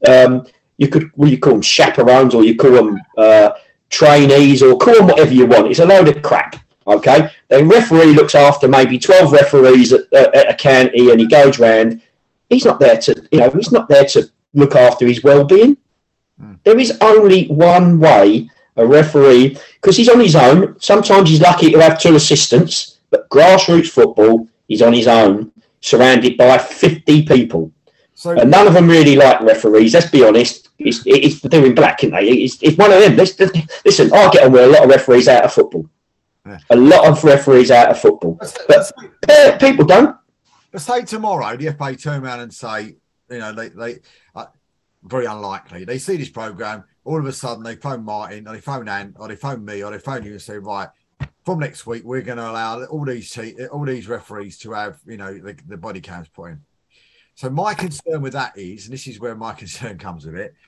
you call them chaperones, or you call them trainees, or call them whatever you want. It's a load of crap. Okay, the referee looks after maybe 12 referees at a county, and he goes round. He's not there to, he's not there to look after his well-being. There is only one way a referee, because he's on his own. Sometimes he's lucky to have 2 assistants, but grassroots football, he's on his own, surrounded by 50 people. And none of them really like referees. Let's be honest. It's they're in black, isn't they? It's one of them. Listen, I get on with a lot of referees out of football. Yeah. A lot of referees out of football, but people don't. Let's say tomorrow the FA turn around and say, they very unlikely. They see this programme, all of a sudden they phone Martin, or they phone Ant, or they phone me, or they phone you and say, right, from next week we're going to allow all these referees to have the body cams put in. So my concern with that is, and this is where my concern comes with it,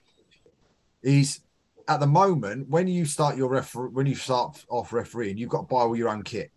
is at the moment when you start off refereeing, you've got to buy all your own kit.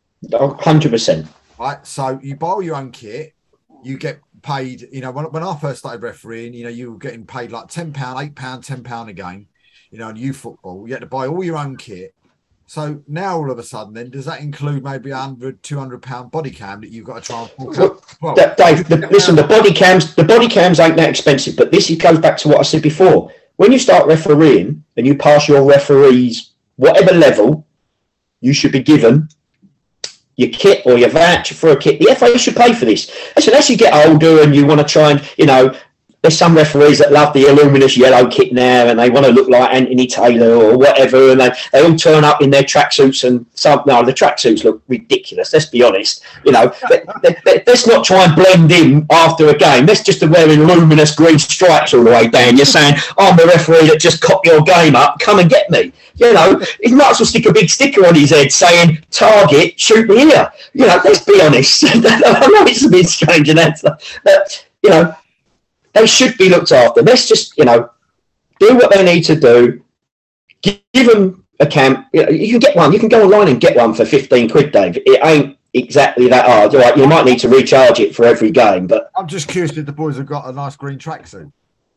100%. Right. So you buy all your own kit, you get paid. When I first started refereeing, you were getting paid like £10, £8, £10 a game. In youth football, you had to buy all your own kit. So now all of a sudden, then does that include maybe £100, £200 body cam that you've got to try and Dave, listen, the body cams ain't that expensive, but this goes back to what I said before. When you start refereeing and you pass your referees, whatever level, you should be given your kit or your voucher for a kit. The FA should pay for this. Listen, as you get older and you want to try and, there's some referees that love the luminous yellow kit now, and they want to look like Anthony Taylor or whatever, and they all turn up in their tracksuits, and the tracksuits look ridiculous. Let's be honest. Let's not try and blend in after a game. Let's just wearing luminous green stripes all the way down. You're saying, I'm the referee that just cocked your game up. Come and get me. He might as well stick a big sticker on his head saying, "Target, shoot me here." Let's be honest. I know it's a bit strange and that, but they should be looked after. Let's just, do what they need to do. Give them a camp. You can get one. You can go online and get one for 15 quid, Dave. It ain't exactly that hard. Right, you might need to recharge it for every game, but I'm just curious if the boys have got a nice green tracksuit.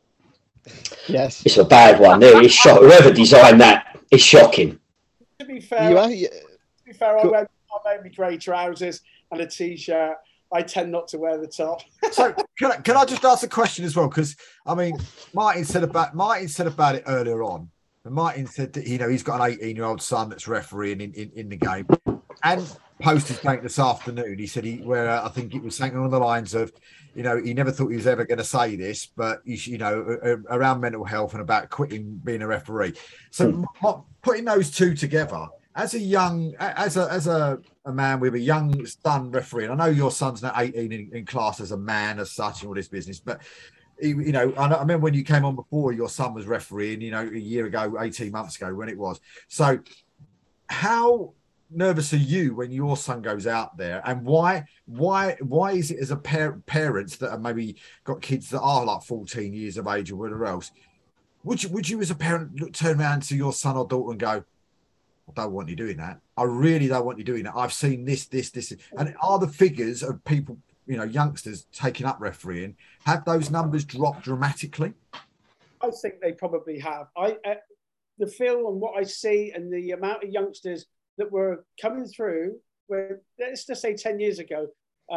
Yes, it's a bad one. Whoever designed that is shocking. To be fair, I wear my grey trousers and a t-shirt. I tend not to wear the top. So can I just ask a question as well? Because I mean, Martin said about it earlier on. And Martin said that he's got an 18-year-old son that's refereeing in the game, and posted something this afternoon. He said I think it was something along the lines of, he never thought he was ever going to say this, but around mental health and about quitting being a referee. So putting those two together. As a man with a young son refereeing, I know your son's now 18 in class as a man as such and all this business, but I remember when you came on before, your son was refereeing, a year ago, 18 months ago when it was. So how nervous are you when your son goes out there, and why is it as a parents that have maybe got kids that are like 14 years of age or whatever else, would you as a parent turn around to your son or daughter and go, I don't want you doing that. I really don't want you doing that. I've seen this. And are the figures of people, youngsters taking up refereeing, have those numbers dropped dramatically? I think they probably have. The feel and what I see and the amount of youngsters that were coming through, let's just say 10 years ago,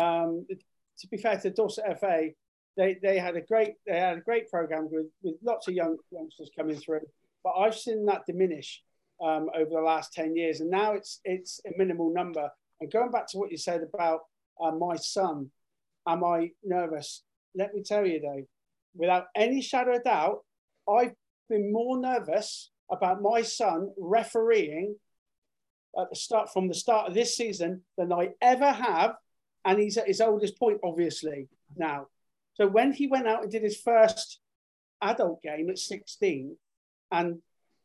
to be fair to Dorset FA, they had a great program with lots of youngsters coming through. But I've seen that diminish over the last 10 years, and now it's a minimal number. And going back to what you said about my son, am I nervous? Let me tell you, Dave, without any shadow of doubt, I've been more nervous about my son refereeing from the start of this season than I ever have, and he's at his oldest point, obviously, now. So when he went out and did his first adult game at 16, and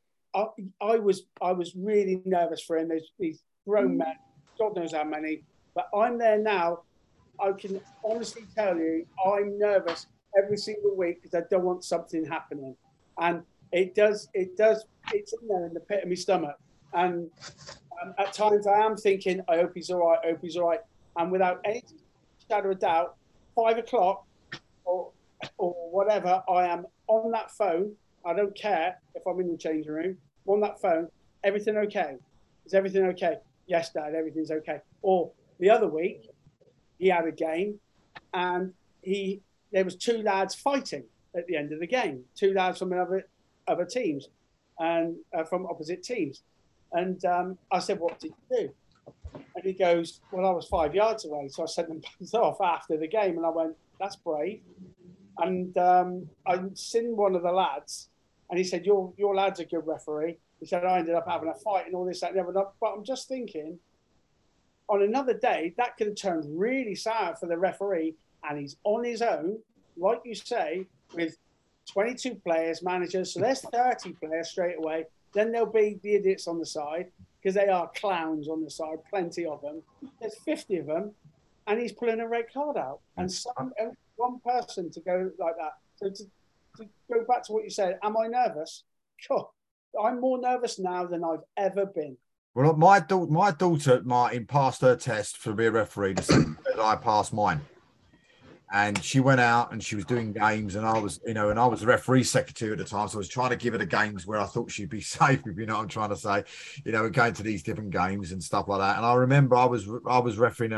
I was really nervous for him. There's these grown men, God knows how many, but I'm there now. I can honestly tell you, I'm nervous every single week because I don't want something happening, and it's in there in the pit of my stomach. And at times I am thinking, I hope he's all right. And without any shadow of doubt, 5 o'clock or whatever, I am on that phone. I don't care if I'm in the changing room. I'm on that phone. Everything okay? Is everything okay? Yes, Dad, everything's okay. Or the other week, he had a game, and there was 2 lads fighting at the end of the game. 2 lads from other teams, and from opposite teams. And I said, "What did you do?" And he goes, "Well, I was 5 yards away, so I sent them both off after the game." And I went, "That's brave." And I'd seen one of the lads, and he said, your lad's a good referee. He said, "I ended up having a fight and all this, that, and the other." But I'm just thinking, on another day, that could have turned really sour for the referee, and he's on his own, like you say, with 22 players, managers. So there's 30 players straight away. Then there'll be the idiots on the side, because they are clowns on the side, plenty of them. There's 50 of them, and he's pulling a red card out. And one person to go like that. So to go back to what you said, am I nervous? God, I'm more nervous now than I've ever been. Well, my daughter, Martin, passed her test for being a referee the same as I passed mine. And she went out and she was doing games, and I was the referee secretary at the time. So I was trying to give her the games where I thought she'd be safe, if you know what I'm trying to say, going to these different games and stuff like that. And I remember I was refereeing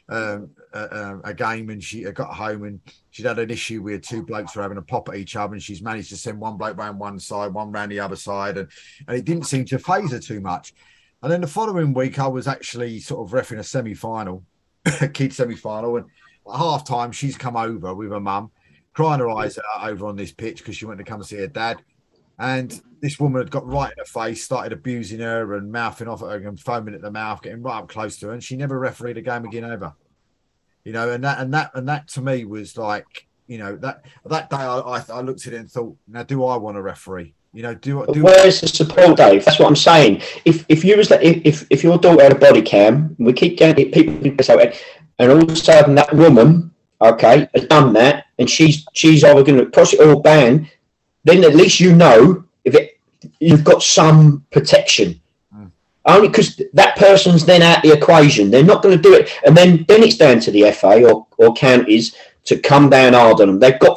a game, and she got home and she'd had an issue where 2 blokes were having a pop at each other, and she's managed to send one bloke round one side, one round the other side. And it didn't seem to faze her too much. And then the following week, I was actually sort of refereeing a semi-final, a kid semi-final, and at half time, she's come over with her mum, crying her eyes out over on this pitch because she wanted to come and see her dad. And this woman had got right in her face, started abusing her and mouthing off at her and foaming at the mouth, getting right up close to her. And she never refereed a game again ever. You know, and that to me was like, you know, that day I looked at it and thought, now do I want a referee? You know, where's the support, Dave? That's what I'm saying. If you was if your daughter had a body cam, we keep getting people so, and all of a sudden that woman, okay, has done that, and she's either going to prosecute or ban, then at least you know you've got some protection. Only because that person's then out the equation. They're not going to do it, and then it's down to the FA or counties to come down hard on them. They've got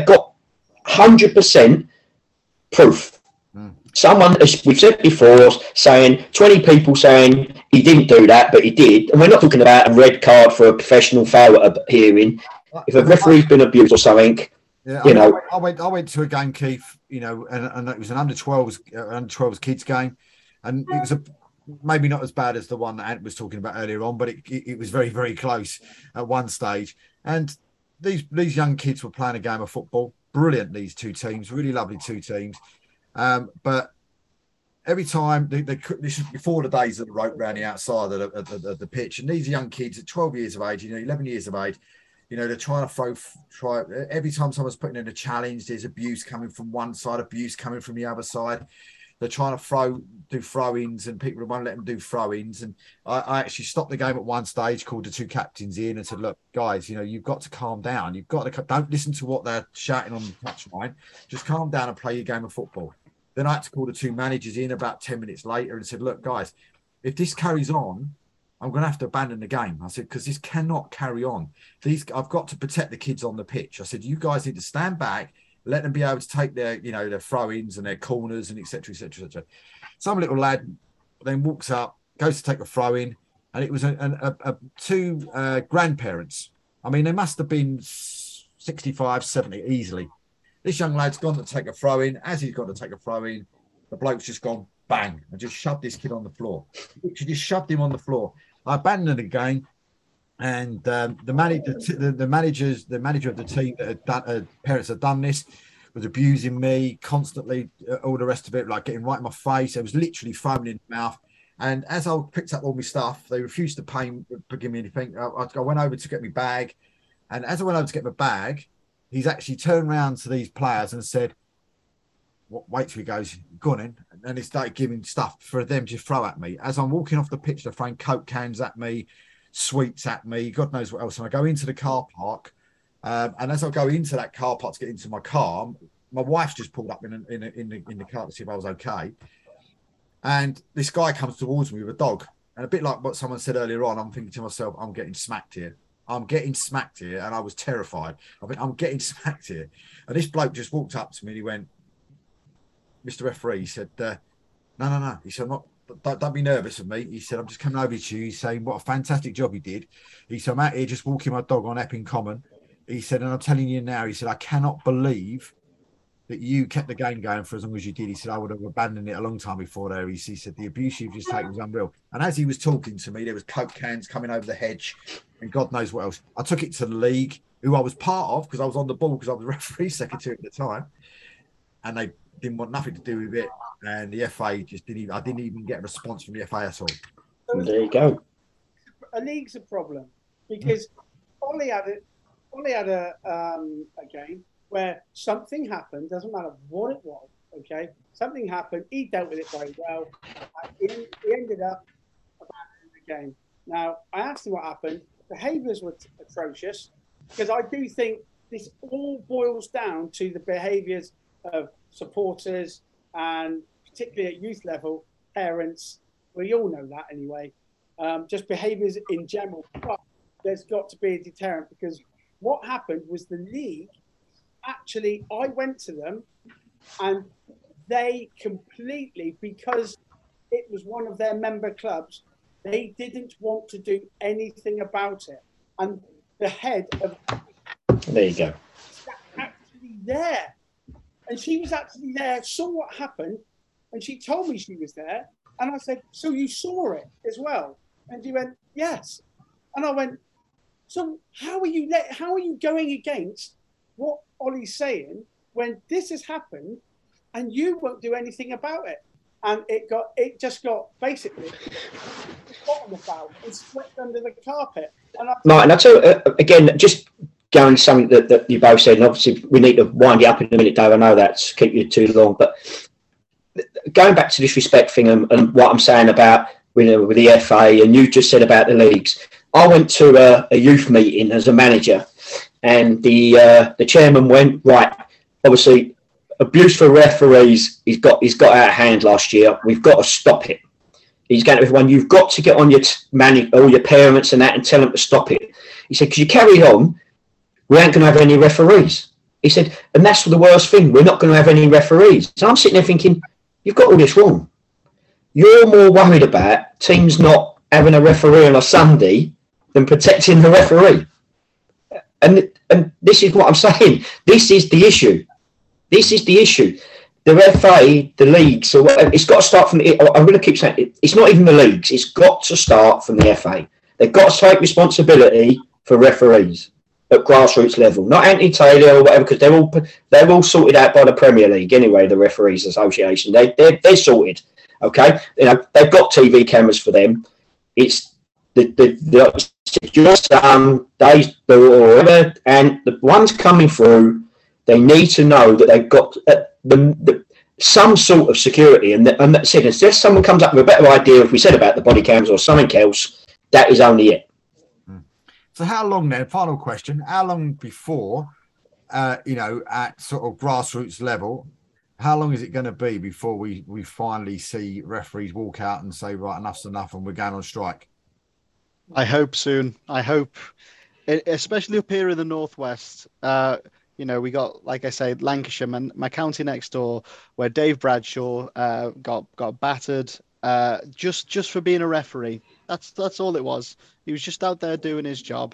100% proof. Someone, as we've said before, saying 20 people saying he didn't do that, but he did, and we're not talking about a red card for a professional foul at a hearing. If a referee's been abused or something, yeah, you know. I went to a game, Keith. You know, and it was an under 12s kids game, and it was maybe not as bad as the one that Ant was talking about earlier on, but it was very, very close at one stage. And these young kids were playing a game of football. Brilliant, these two teams, really lovely two teams. But every time this is before the days of the rope around the outside of the pitch, and these young kids at 12 years of age, 11 years of age, they're trying to try every time someone's putting in a challenge, there's abuse coming from one side, abuse coming from the other side. They're trying to do throw-ins, and people won't let them do throw-ins. And I actually stopped the game at one stage, called the two captains in and said, look, guys, you've got to calm down. You've got to don't listen to what they're shouting on the touchline. Just calm down and play your game of football. Then I had to call the two managers in about 10 minutes later and said, look, guys, if this carries on, I'm going to have to abandon the game. I said, because this cannot carry on. I've got to protect the kids on the pitch. I said, you guys need to stand back, let them be able to take their, their throw-ins and their corners and et cetera, et cetera, et cetera. Some little lad then walks up, goes to take a throw-in, and it was two grandparents. I mean, they must have been 65, 70 easily. This young lad's gone to take a throw-in. As he's gone to take a throw-in, the bloke's just gone bang and just shoved this kid on the floor. She just shoved him on the floor. I abandoned the game, and the manager of the team that had done, parents had done this, was abusing me constantly. All the rest of it, like getting right in my face. It was literally foaming in the mouth. And as I picked up all my stuff, they refused to give me anything. I went over to get my bag, and as I went over to get my bag, he's actually turned around to these players and said, wait till he goes, go on in. And he started giving stuff for them to throw at me. As I'm walking off the pitch, they're throwing Coke cans at me, sweets at me, God knows what else. And I go into the car park. And as I go into that car park to get into my car, my wife's just pulled up in the car to see if I was okay. And this guy comes towards me with a dog. And a bit like what someone said earlier on, I'm thinking to myself, I'm getting smacked here. I'm getting smacked here. And I was terrified. I'm getting smacked here. And this bloke just walked up to me and he went, Mr. Referee, he said, no. He said, don't be nervous of me. He said, I'm just coming over to you. He's saying what a fantastic job he did. He said, I'm out here just walking my dog on Epping Common. He said, and I'm telling you now, he said, I cannot believe that you kept the game going for as long as you did. He said, I would have abandoned it a long time before there. He said, the abuse you've just taken was unreal. And as he was talking to me, there was Coke cans coming over the hedge and God knows what else. I took it to the league, who I was part of because I was on the ball because I was referee secretary at the time. And they didn't want nothing to do with it. And the FA just didn't I didn't even get a response from the FA at all. So there you go. A league's a problem because Ollie had a game where something happened, doesn't matter what it was, okay? Something happened, he dealt with it very well. He ended up abandoning the game. Now, I asked him what happened. Behaviours were atrocious because I do think this all boils down to the behaviours of supporters and particularly at youth level, parents. We all know that anyway. Just behaviours in general. But there's got to be a deterrent because what happened was the league actually, I went to them and they completely, because it was one of their member clubs, they didn't want to do anything about it. And the head of there you go. Actually there. And she was actually there, saw what happened, and she told me she was there. And I said, so you saw it as well? And she went, yes. And I went, so how are you going against what Ollie's saying when this has happened and you won't do anything about it. And it just got basically forgotten about and swept under the carpet. Right, and I tell you, again, just going to something that you both said, and obviously we need to wind you up in a minute, Dave. I know that's keep you too long, but going back to this respect thing and what I'm saying about with the FA, and you just said about the leagues. I went to a youth meeting as a manager, and the chairman went, right, obviously abuse for referees he's got out of hand last year. We've got to stop it. He's going to everyone, you've got to get on your all your parents and that and tell them to stop it. He said, because you carry on, we ain't going to have any referees. He said, and that's the worst thing. We're not going to have any referees. So I'm sitting there thinking, you've got all this wrong. You're more worried about teams not having a referee on a Sunday than protecting the referee. And this is what I'm saying. This is the issue. This is the issue. The FA, the leagues, or whatever, it's got to start from I'm going to keep saying it's not even the leagues. It's got to start from the FA. They've got to take responsibility for referees at grassroots level, not Anthony Taylor or whatever, because they're all sorted out by the Premier League anyway. The Referees Association, they're sorted. Okay, they've got TV cameras for them. It's your son, whoever, and the ones coming through. They need to know that they've got some sort of security, and that's it. If someone comes up with a better idea, if we said about the body cams or something else, that is only it. So how long then, final question, how long before, at sort of grassroots level, how long is it going to be before we finally see referees walk out and say, right, enough's enough and we're going on strike? I hope soon. I hope, especially up here in the Northwest, we got, like I say, Lancashire, my county next door, where Dave Bradshaw got battered just for being a referee. That's all it was. He was just out there doing his job.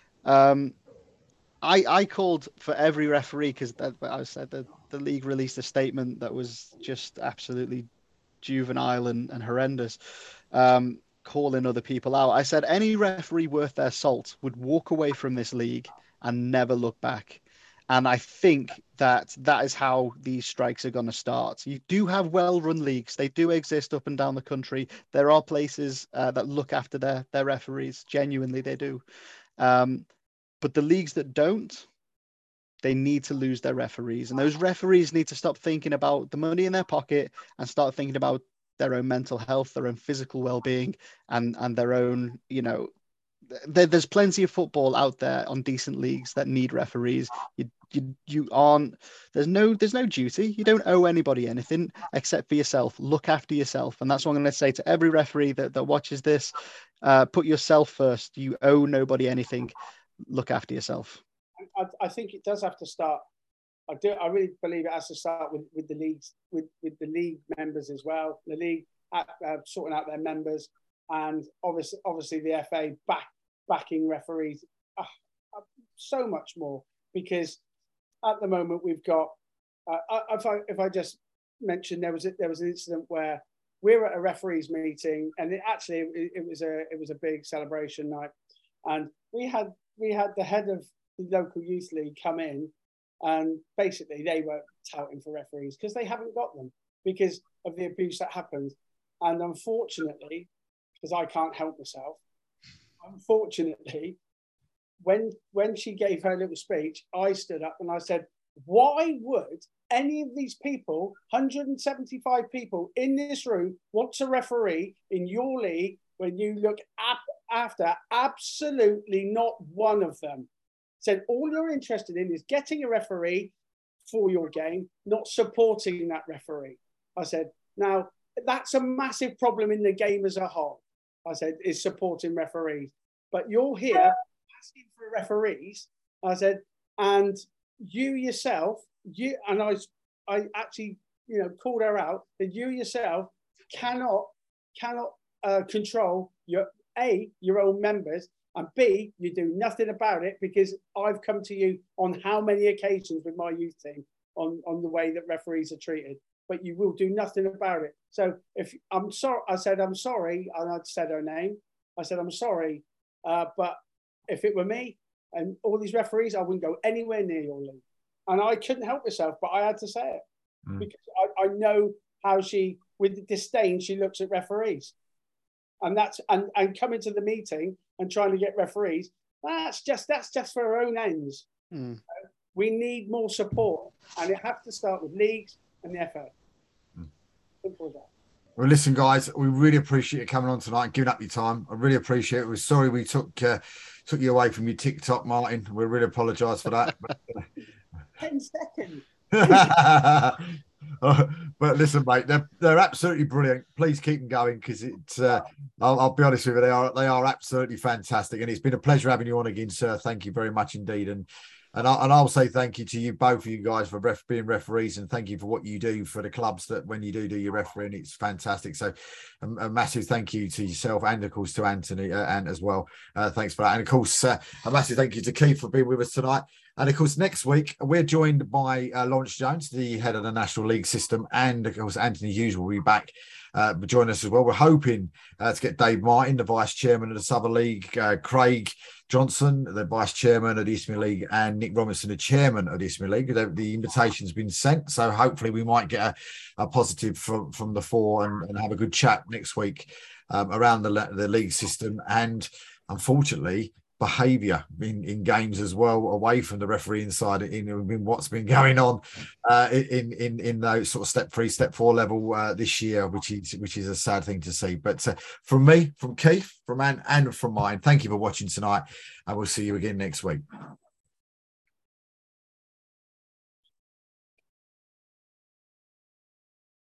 I called for every referee because I said that the league released a statement that was just absolutely juvenile and horrendous, calling other people out. I said any referee worth their salt would walk away from this league and never look back. And I think that is how these strikes are going to start. You do have well-run leagues. They do exist up and down the country. There are places that look after their referees. Genuinely, they do. But the leagues that don't, they need to lose their referees. And those referees need to stop thinking about the money in their pocket and start thinking about their own mental health, their own physical well-being, and their own, there's plenty of football out there on decent leagues that need referees. You aren't, there's no duty. You don't owe anybody anything except for yourself. Look after yourself. And that's what I'm going to say to every referee that watches this. Put yourself first. You owe nobody anything. Look after yourself. I think it does have to start. I really believe it has to start with the leagues, with the league members as well. The league sorting out their members, and obviously the FA backing referees so much more, because at the moment we've got. If I just mention, there was an incident where we were at a referees meeting, and it was a big celebration night, and we had the head of the local youth league come in, and basically they were touting for referees because they haven't got them because of the abuse that happened. And unfortunately, because I can't help myself, when she gave her little speech, I stood up and I said, why would any of these people, 175 people in this room, want to referee in your league when you look after absolutely not one of them? Said all you're interested in is getting a referee for your game, not supporting that referee. I said, now that's a massive problem in the game as a whole. I said, is supporting referees. But you're here asking for referees. I said, and you yourself, I actually, called her out that you yourself cannot control your own members, and B, you do nothing about it, because I've come to you on how many occasions with my youth team on the way that referees are treated, but you will do nothing about it. So if I'm sorry, I said, I'm sorry, and I said her name. I said, I'm sorry, but if it were me and all these referees, I wouldn't go anywhere near your league. And I couldn't help myself, but I had to say it because I know how she, with disdain, she looks at referees. And that's and coming to the meeting and trying to get referees, that's just for her own ends. We need more support, and it has to start with leagues and the FA. Simple as that. Well, listen, guys, we really appreciate you coming on tonight and giving up your time. I really appreciate it. We're sorry we took you away from your TikTok, Martin. We really apologise for that. 10 seconds. But listen, mate, they're absolutely brilliant. Please keep them going because it's. I'll be honest with you, they are absolutely fantastic, and it's been a pleasure having you on again, sir. Thank you very much indeed, and I'll say thank you to you both of you guys for being referees, and thank you for what you do for the clubs that when you do your refereeing, it's fantastic. So a massive thank you to yourself and of course to Anthony and as well. Thanks for that, and of course a massive thank you to Keith for being with us tonight. And of course, next week, we're joined by Lawrence Jones, the head of the National League System. And of course, Anthony Hughes will be back, join us as well. We're hoping to get Dave Martin, the vice chairman of the Southern League, Craig Johnson, the vice chairman of the Isthmian League, and Nick Robinson, the chairman of the Isthmian League. The invitation's been sent. So hopefully we might get a positive from the four and have a good chat next week around the league system. And unfortunately, behaviour in games as well, away from the refereeing side, in what's been going on in those sort of step 3, step 4 level this year, which is a sad thing to see. But from me, from Keith, from Anne, and from mine, thank you for watching tonight, and we'll see you again next week.